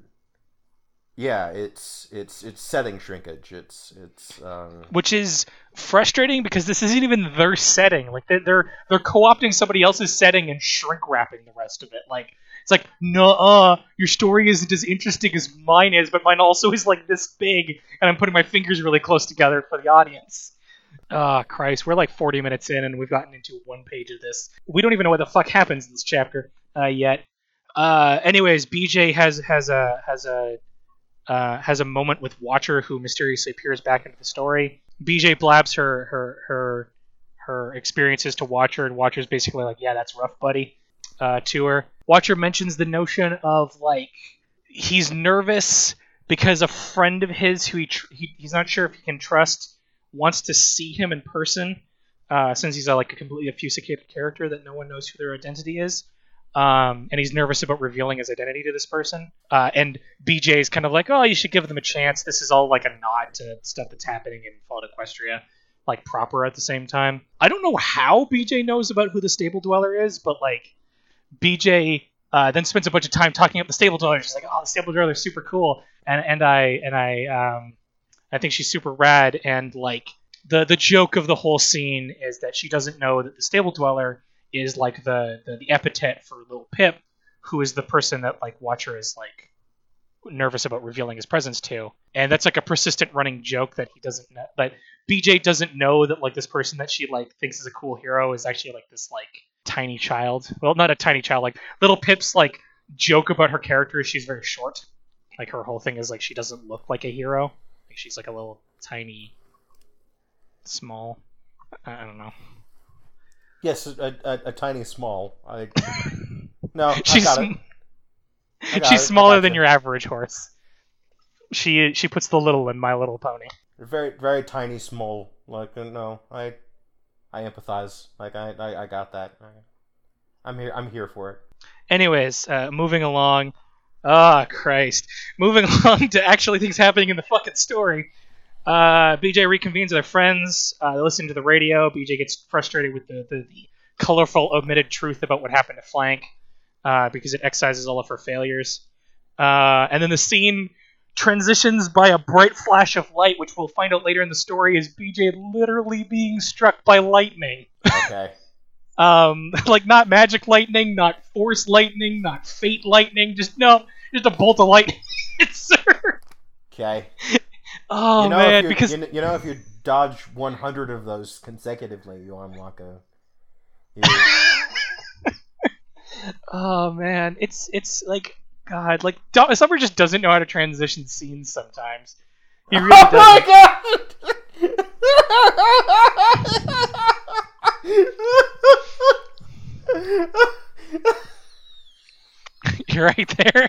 yeah, it's it's it's setting shrinkage. It's it's um, Which is frustrating because this isn't even their setting. Like they're they're, they're co-opting somebody else's setting and shrink wrapping the rest of it. Like it's like, nuh-uh, your story isn't as interesting as mine is, but mine also is like this big, and I'm putting my fingers really close together for the audience. Ah, oh, Christ, we're like forty minutes in, and we've gotten into one page of this. We don't even know what the fuck happens in this chapter uh, yet. Uh, anyways, B J has has a has a uh, has a moment with Watcher, who mysteriously appears back into the story. B J blabs her her her her experiences to Watcher, and Watcher's basically like, "Yeah, that's rough, buddy." Uh, to her, Watcher mentions the notion of like he's nervous because a friend of his who he, tr- he he's not sure if he can trust wants to see him in person, uh, since he's a, like a completely obfuscated character that no one knows who their identity is. Um, and he's nervous about revealing his identity to this person. Uh, and B J is kind of like, oh, you should give them a chance. This is all like a nod to stuff that's happening in Fallout Equestria, like proper at the same time. I don't know how B J knows about who the Stable Dweller is, but like B J uh, then spends a bunch of time talking up the Stable Dweller. She's like, oh, the Stable Dweller is super cool, and and I and I um, I think she's super rad. And like the the joke of the whole scene is that she doesn't know that the Stable Dweller is like the, the, the epithet for Little Pip, who is the person that like Watcher is like nervous about revealing his presence to. And that's like a persistent running joke that he doesn't know. But B J doesn't know that like this person that she like thinks is a cool hero is actually like this like tiny child. Well, not a tiny child. Like Little Pip's like joke about her character is she's very short. Like her whole thing is like she doesn't look like a hero. Like she's like a little tiny, small. I, I don't know. yes, a, a, a tiny small. I no, She's I got it. I got she's it. I smaller got than you. your average horse. She she puts the little in My Little Pony. Very very tiny small. Like uh, no, I I empathize. Like I I, I got that. I, I'm here. I'm here for it. Anyways, uh, moving along. Ah, Christ. Moving along to actually things happening in the fucking story. Uh, B J reconvenes with their friends. Uh, they listen to the radio. B J gets frustrated with the, the, the colorful omitted truth about what happened to Flank, uh, because it excises all of her failures. Uh, and then the scene transitions by a bright flash of light, which we'll find out later in the story is B J literally being struck by lightning. Okay. Um, like not magic lightning, not force lightning, not fate lightning, just no, just a bolt of lightning. It's her. Okay. Oh you know, man, if you, because you, you know if you dodge one hundred of those consecutively, you unlock a. You, oh man, it's it's like God, like Do- Summer just doesn't know how to transition scenes sometimes. He really oh doesn't. my god! You're right there.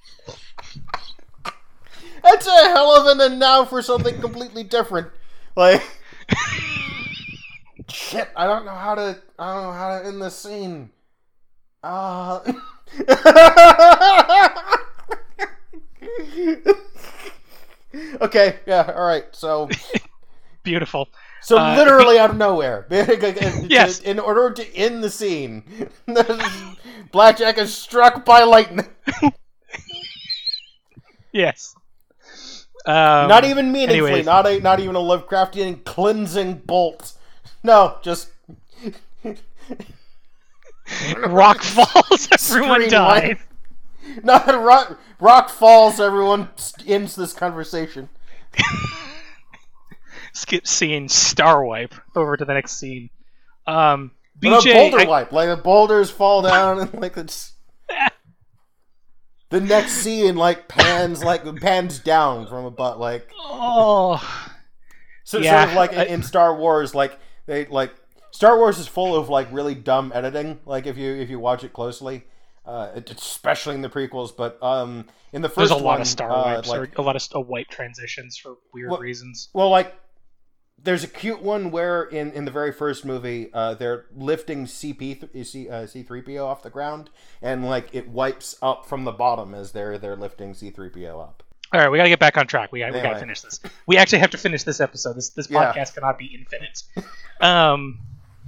That's a hell of an and now for something completely different. Like, shit, I don't know how to. I don't know how to end this scene. Uh... okay, yeah, all right. So, Beautiful. so Uh, literally out of nowhere. Yes. In order to end the scene, Blackjack is struck by lightning. Yes. Um, Not even meaningfully. anyways. Not a. Not even a Lovecraftian cleansing bolt. No, just. Rock falls. Everyone Screen dies. light. No, rock, rock falls. Everyone ends this conversation. Skip scene, star wipe over to the next scene. Um, B But J, a boulder I- wipe, like the boulders fall down and like it's. The next scene like pans like pans down from a butt like. oh, So Yeah, sort of like in, I- in Star Wars, like they like Star Wars is full of like really dumb editing. Like if you if you watch it closely, uh, it- especially in the prequels. But um, in the first there's a lot one, of star uh, wipes like, or a lot of st- wipe transitions for weird Well- reasons. well, like there's a cute one where in, in the very first movie, uh, they're lifting C P th- C uh, C three P O off the ground, and like it wipes up from the bottom as they're they're lifting C three P O up. All right, we gotta get back on track. We got we Anyway. gotta finish this. We actually have to finish this episode. This this Yeah. podcast cannot be infinite. Um.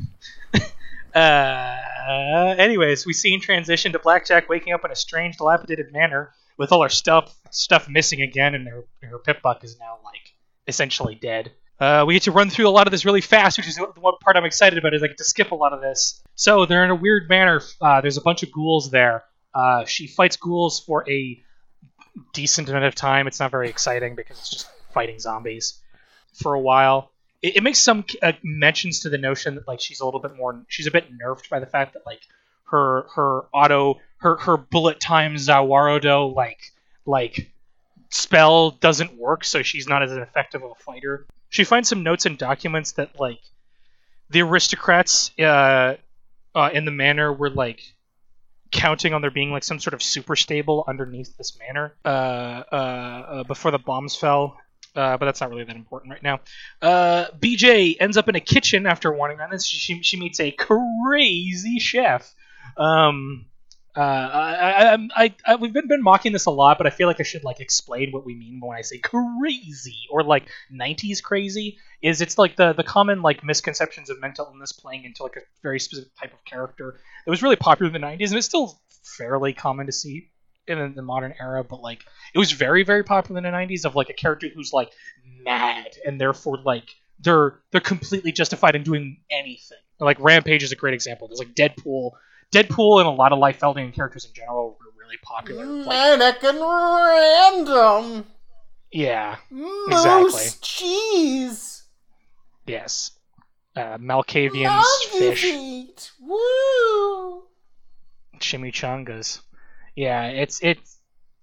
uh. Anyways, we see in transition to Blackjack waking up in a strange, dilapidated manner with all her stuff stuff missing again, and her her pip buck is now like essentially dead. Uh, we get to run through a lot of this really fast, which is the one part I'm excited about. Is I get to skip a lot of this. So they're in a weird manner. Uh, there's a bunch of ghouls there. Uh, she fights ghouls for a decent amount of time. It's not very exciting because it's just fighting zombies for a while. It, it makes some uh, mentions to the notion that like she's a little bit more. She's a bit nerfed by the fact that like her her auto her her bullet time Zawarodo like like spell doesn't work, so she's not as effective of a fighter. She finds some notes and documents that like the aristocrats uh, uh, in the manor were like counting on there being like some sort of super stable underneath this manor uh, uh, uh, before the bombs fell. Uh, but that's not really that important right now. Uh, B J ends up in a kitchen after wandering around this. She, she meets a crazy chef. Um, uh, I, I, I, I, we've been, been mocking this a lot, but I feel like I should like explain what we mean when I say crazy or like nineties crazy. Is it's like the the common like misconceptions of mental illness playing into like a very specific type of character. It was really popular in the nineties, and it's still fairly common to see in the modern era. But like, it was very very popular in the nineties of like a character who's like mad and therefore like they're they're completely justified in doing anything. Like Rampage is a great example. There's like Deadpool. Deadpool and a lot of Liefeldian characters in general were really popular. Like, Manic and random. yeah, Moose Exactly. cheese. yes. Uh, Malkavian's fish. Feet. Woo. Chimichangas. Yeah, it's it's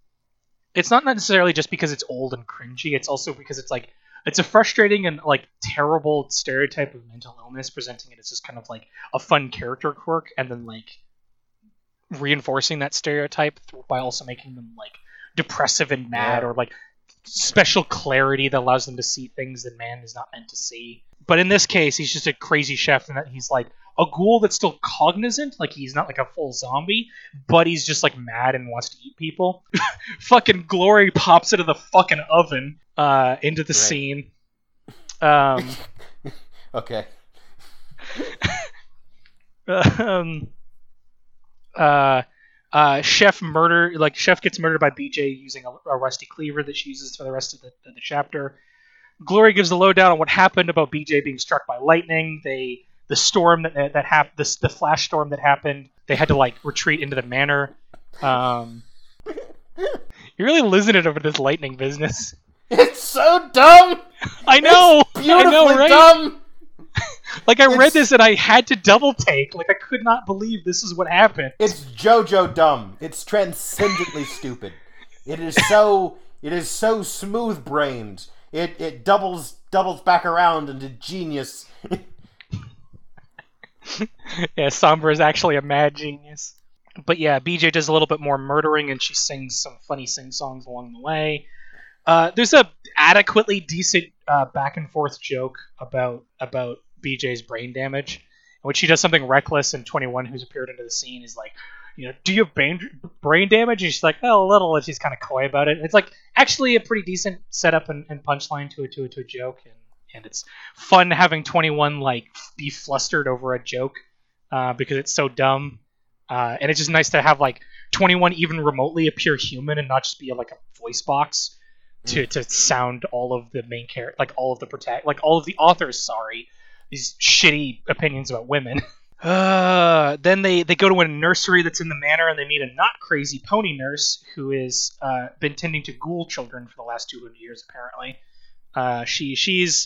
it's not necessarily just because it's old and cringy. It's also because it's like it's a frustrating and like terrible stereotype of mental illness, presenting it as just kind of like a fun character quirk, and then like reinforcing that stereotype by also making them like depressive and mad, Yeah. or like special clarity that allows them to see things that man is not meant to see. But in this case, he's just a crazy chef, and that he's like a ghoul that's still cognizant, like he's not like a full zombie, but he's just like mad and wants to eat people. Fucking Glory pops out of the fucking oven uh, into the Right. scene. Um, Okay. um, uh, uh, Chef murder, like Chef gets murdered by B J using a, a rusty cleaver that she uses for the rest of the, the, the chapter. Glory gives the lowdown on what happened about B J being struck by lightning. They the storm that that happened, the, the flash storm that happened. They had to like retreat into the manor. Um, you're really losing it over this lightning business. It's so dumb. I know, Beautifully I know, right? dumb. Like I read It's- this and I had to double take. Like I could not believe this is what happened. It's JoJo dumb. It's transcendently stupid. It is so. It is so smooth brained. It it doubles doubles back around into genius. Yeah, Sombra is actually a mad genius. But yeah, B J does a little bit more murdering, and she sings some funny sing songs along the way. Uh, there's a adequately decent uh, back and forth joke about about B J's brain damage, in which she does something reckless, and twenty-one, who's appeared into the scene, is like, you know, do you have brain, brain damage? And she's like, oh, a little, and she's kind of coy about it. It's like actually a pretty decent setup and, and punchline to a to a, to a joke, and and it's fun having twenty-one like be flustered over a joke uh, because it's so dumb, uh, and it's just nice to have like twenty-one even remotely appear human and not just be like a voice box to, to sound all of the main character, like all of the protect, like all of the authors. Sorry, these shitty opinions about women. Uh, then they, they go to a nursery that's in the manor, and they meet a not crazy pony nurse who has uh, been tending to ghoul children for the last two hundred years, apparently. Uh, she she's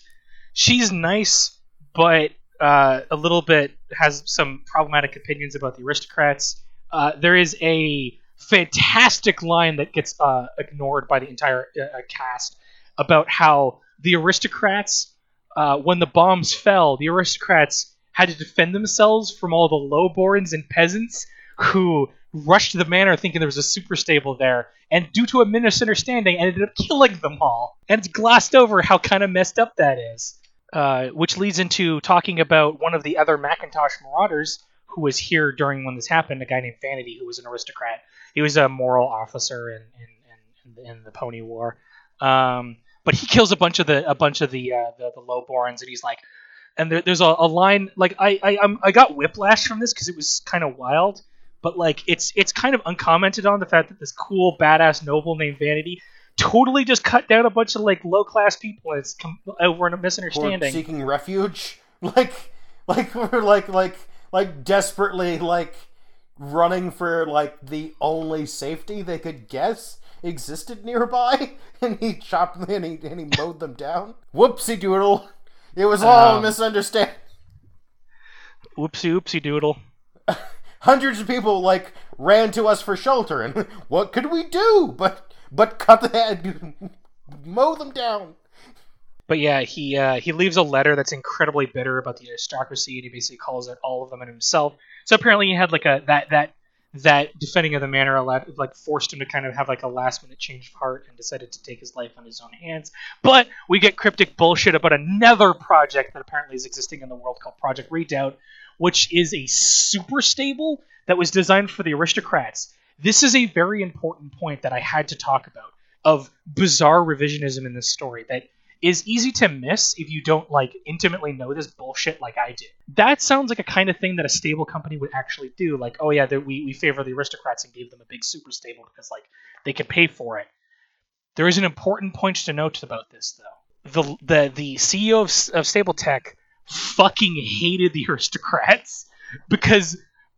she's nice, but uh, a little bit has some problematic opinions about the aristocrats. Uh, there is a fantastic line that gets uh, ignored by the entire uh, cast about how the aristocrats, uh, when the bombs fell, the aristocrats had to defend themselves from all the lowborns and peasants who rushed the manor thinking there was a super stable there, and due to a misunderstanding ended up killing them all. And it's glossed over how kind of messed up that is. Uh, which leads into talking about one of the other Macintosh Marauders who was here during when this happened, a guy named Vanity, who was an aristocrat. He was a moral officer in, in, in, in the Pony War. Um, but he kills a bunch of the a bunch of the uh, the, the lowborns, and he's like, and there, there's a, a line like I I I'm, I got whiplash from this because it was kind of wild, but like it's it's kind of uncommented on the fact that this cool badass noble named Vanity totally just cut down a bunch of like low class people. It's com- over a misunderstanding. Or seeking refuge, like like we're like like like desperately like running for like the only safety they could guess existed nearby, and he chopped them and he, and he mowed them down. Whoopsie doodle. It was all um, a misunderstanding. Whoopsie oopsie doodle. Hundreds of people like ran to us for shelter, and what could we do but but cut the head, mow them down? But yeah, he uh, he leaves a letter that's incredibly bitter about the aristocracy, and he basically calls out all of them and himself. So apparently he had like a that that that defending of the manor allowed, like forced him to kind of have like a last minute change of heart and decided to take his life on his own hands. But we get cryptic bullshit about another project that apparently is existing in the world called Project Redoubt, which is a super stable that was designed for the aristocrats. This is a very important point that I had to talk about of bizarre revisionism in this story that is easy to miss if you don't like intimately know this bullshit like I do. That sounds like a kind of thing that a stable company would actually do. Like, oh yeah, we, we favor the aristocrats and gave them a big super stable because like they could pay for it. There is an important point to note about this though. The the the C E O of, of Stable Tech fucking hated the aristocrats because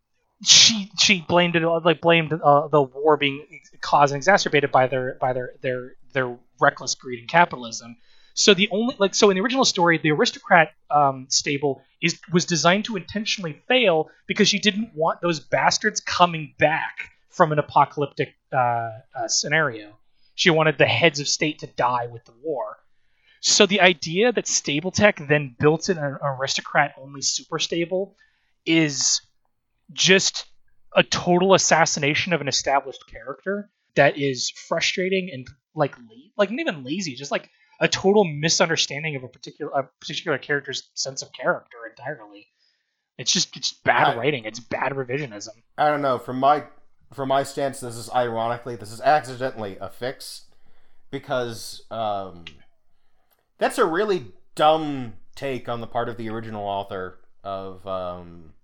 she she blamed it like blamed uh, the war being caused and exacerbated by their by their their their reckless greed and capitalism. So the only like so in the original story, the aristocrat um, stable is was designed to intentionally fail because she didn't want those bastards coming back from an apocalyptic uh, uh, scenario. She wanted the heads of state to die with the war. So the idea that Stable Tech then built in an aristocrat-only super stable is just a total assassination of an established character that is frustrating and like la- like not even lazy, just like a total misunderstanding of a particular a particular character's sense of character entirely. It's just it's bad I, writing. It's bad revisionism. I don't know. From my from my stance, this is ironically this is accidentally a fix because um, that's a really dumb take on the part of the original author of um,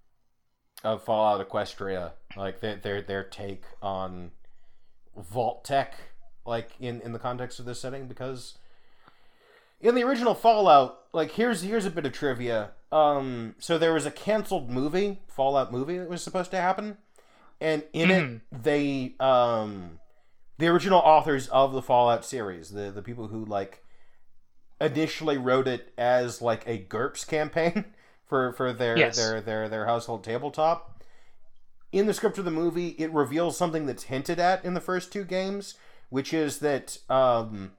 of Fallout Equestria. Like their their their take on Vault-Tec, like in, in the context of this setting, because in the original Fallout, like here's here's a bit of trivia. Um, so there was a canceled movie, Fallout movie, that was supposed to happen, and in mm. it they um, the original authors of the Fallout series, the the people who like initially wrote it as like a GURPS campaign for for their yes. their their their household tabletop. In the script of the movie, it reveals something that's hinted at in the first two games, which is that um,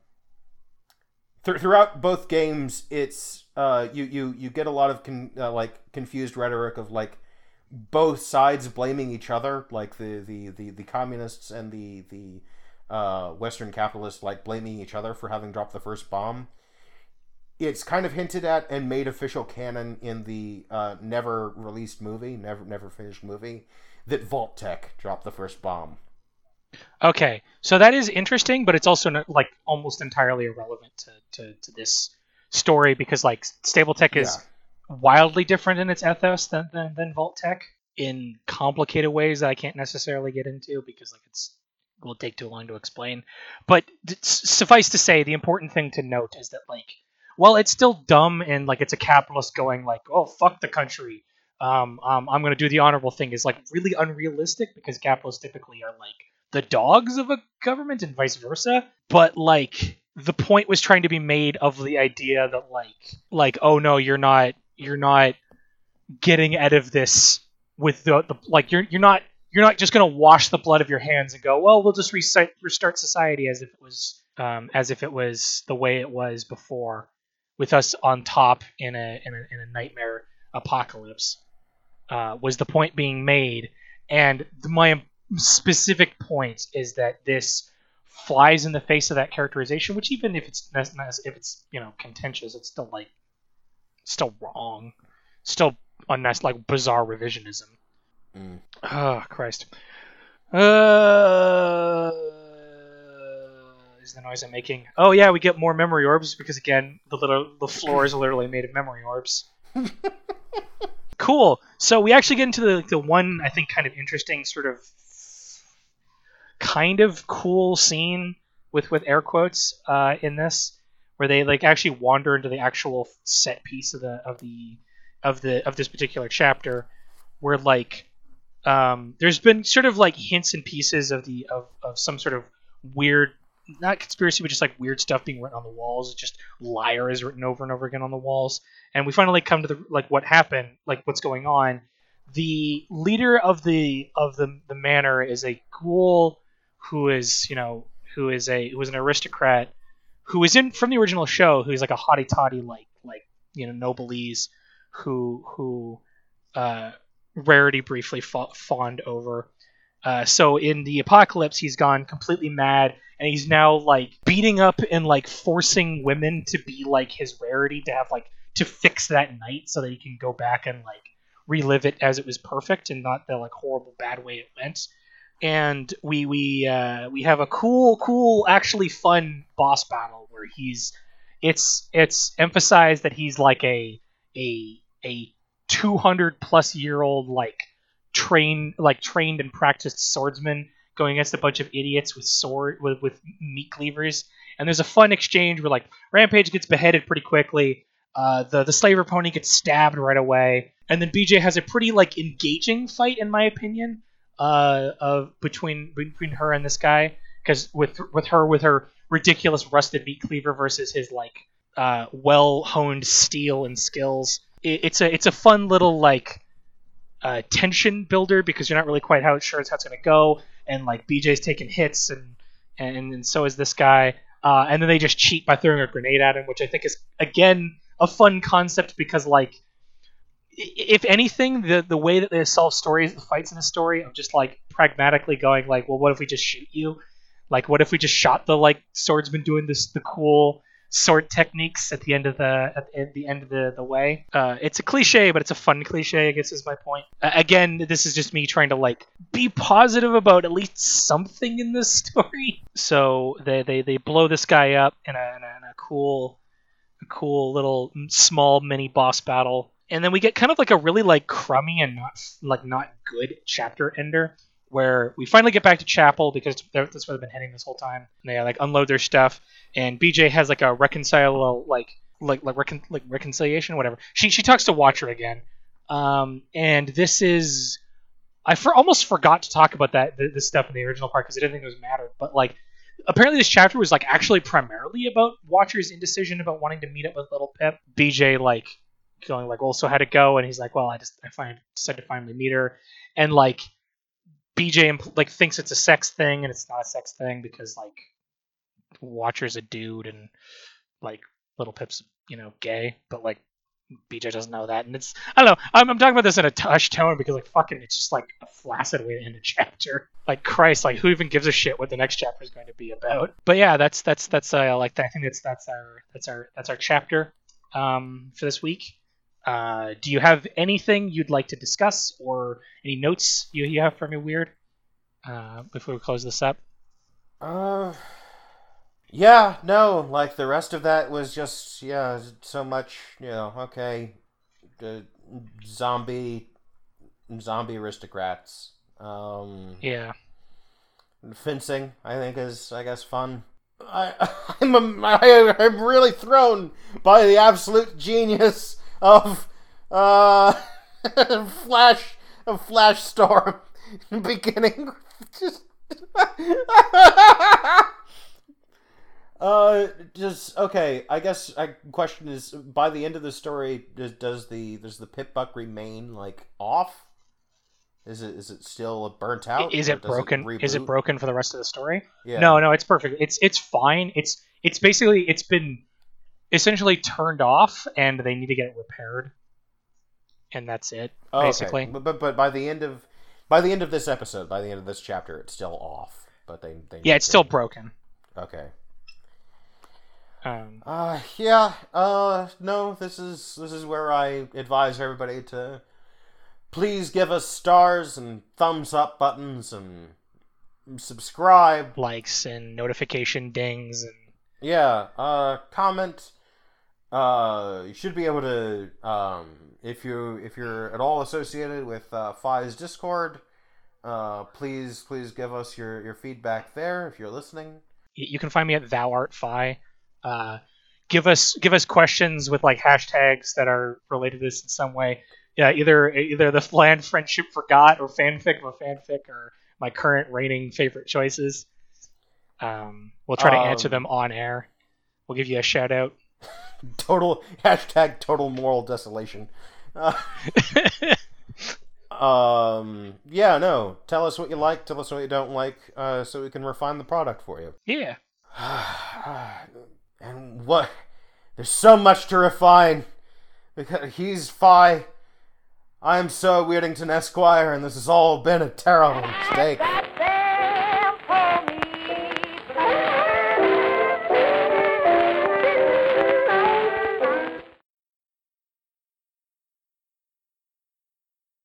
th- throughout both games, it's uh, you you you get a lot of con- uh, like confused rhetoric of like both sides blaming each other, like the the, the, the communists and the the uh, Western capitalists like blaming each other for having dropped the first bomb. It's kind of hinted at and made official canon in the uh, never released movie, never never finished movie, that Vault-Tec dropped the first bomb. Okay, so that is interesting, but it's also not, like almost entirely irrelevant to, to, to this story because like Stable Tech is yeah. wildly different in its ethos than, than than Vault-Tec in complicated ways that I can't necessarily get into because like it's it will take too long to explain. But d- suffice to say, the important thing to note is that like while it's still dumb and like it's a capitalist going like, oh fuck the country. Um, um, I'm going to do the honorable thing is like really unrealistic because capitalists typically are like the dogs of a government and vice versa. But like the point was trying to be made of the idea that like like oh no, you're not you're not getting out of this with the, the like you're you're not you're not just gonna wash the blood of your hands and go, well, we'll just restart restart society as if it was um, as if it was the way it was before, with us on top in a in a, in a nightmare apocalypse. Uh, was the point being made? And my specific point is that this flies in the face of that characterization, which even if it's if it's you know contentious, it's still like still wrong, still unnecessary, like bizarre revisionism. Mm. Oh Christ! Uh, is the noise I'm making? Oh yeah, we get more memory orbs because again, the little the floor is literally made of memory orbs. Cool. So we actually get into the the one I think kind of interesting sort of kind of cool scene with with air quotes uh, in this, where they like actually wander into the actual set piece of the of the of the of this particular chapter, where like um, there's been sort of like hints and pieces of the of, of some sort of weird, not conspiracy, but just like weird stuff being written on the walls. Just liar is written over and over again on the walls. And we finally come to the like what happened, like what's going on. The leader of the of the the manor is a ghoul who is you know who is a who is an aristocrat who is in from the original show, who's like a hotty toddy like like you know noblesse who who uh, Rarity briefly fa- fawned over. Uh, so in the apocalypse, he's gone completely mad, and he's now like beating up and like forcing women to be like his Rarity, to have like to fix that night so that he can go back and like relive it as it was perfect and not the like horrible bad way it went. And we we uh, we have a cool cool actually fun boss battle where he's it's it's emphasized that he's like a a a two hundred plus year old like trained like trained and practiced swordsman going against a bunch of idiots with sword with, with meat cleavers. And there's a fun exchange where like Rampage gets beheaded pretty quickly. Uh, the the slaver pony gets stabbed right away, and then B J has a pretty like engaging fight, in my opinion, uh, of between between her and this guy, because with with her with her ridiculous rusted meat cleaver versus his like uh, well honed steel and skills. It, it's a it's a fun little like uh, tension builder because you're not really quite how sure how it's gonna go, and like B J's taking hits and and, and so is this guy, uh, and then they just cheat by throwing a grenade at him, which I think is again a fun concept because, like, if anything, the the way that they solve stories, the fights in the story, of just like pragmatically going like, well, what if we just shoot you? Like, what if we just shot the like swordsman doing this the cool sword techniques at the end of the at the end of the the way? Uh, it's a cliche, but it's a fun cliche, I guess is my point. Uh, again, this is just me trying to like be positive about at least something in this story. So they they, they blow this guy up in a, in a, in a cool. cool little small mini boss battle, and then we get kind of like a really like crummy and not like not good chapter ender where we finally get back to Chapel because that's where they've been heading this whole time, and they like unload their stuff, and B J has like a reconcile like like like, recon, like reconciliation whatever. She she talks to Watcher again, um, and this is I for almost forgot to talk about that this stuff in the original part because I didn't think it was mattered, but like. Apparently this chapter was like actually primarily about Watcher's indecision about wanting to meet up with Little Pip. B J like going like, well, so how'd it go? And he's like, well, I just I find decided to finally meet her. And like B J impl- like thinks it's a sex thing, and it's not a sex thing because like Watcher's a dude and like Little Pip's you know gay, but like B J doesn't know that. And it's I don't know. I'm, I'm talking about this in a hushed tone because like fucking it's just like a flaccid way to end a chapter. Like Christ, like who even gives a shit what the next chapter is going to be about? But yeah, that's that's that's uh, like I think that's that's our that's our that's our chapter um, for this week. Uh, do you have anything you'd like to discuss or any notes you you have for me, Weird? Uh, before we close this up. Uh, yeah, no, like the rest of that was just yeah, so much you know. Okay, the zombie zombie aristocrats. Um, yeah. Fencing, I think, is, I guess, fun. I, I'm, a, I, I'm really thrown by the absolute genius of uh, Flash, of Flash Storm, beginning just. Uh, does okay? I guess I question is by the end of the story, does does the does the pit buck remain like off? Is it is it still burnt out? Is or it does broken? reboot? Is it broken for the rest of the story? Yeah. No, no, it's perfect. It's it's fine. It's it's basically it's been essentially turned off, and they need to get it repaired, and that's it. Oh, okay. Basically, But, but but by the end of by the end of this episode, by the end of this chapter, it's still off. But they they yeah, it's still broken. Okay. Um, Uh, yeah. Uh, no. This is this is where I advise everybody to please give us stars and thumbs up buttons and subscribe. likes and notification dings and Yeah. Uh, comment. Uh, you should be able to. Um, if you if you're at all associated with uh, Fi's Discord, uh, please please give us your your feedback there if you're listening. you can find me at thou art fi. Uh, give us give us questions with like hashtags that are related to this in some way. Yeah, either either the Flan Friendship Forgot or fanfic or fanfic or my current reigning favorite choices. Um, we'll try to Um, answer them on air. We'll give you a shout out. Total hashtag total moral desolation. Uh, um. Yeah. No. Tell us what you like. Tell us what you don't like. Uh, so we can refine the product for you. Yeah. And what? There's so much to refine. Because he's Fi. I'm Sir Weirdington Esquire, and this has all been a terrible mistake. That's them.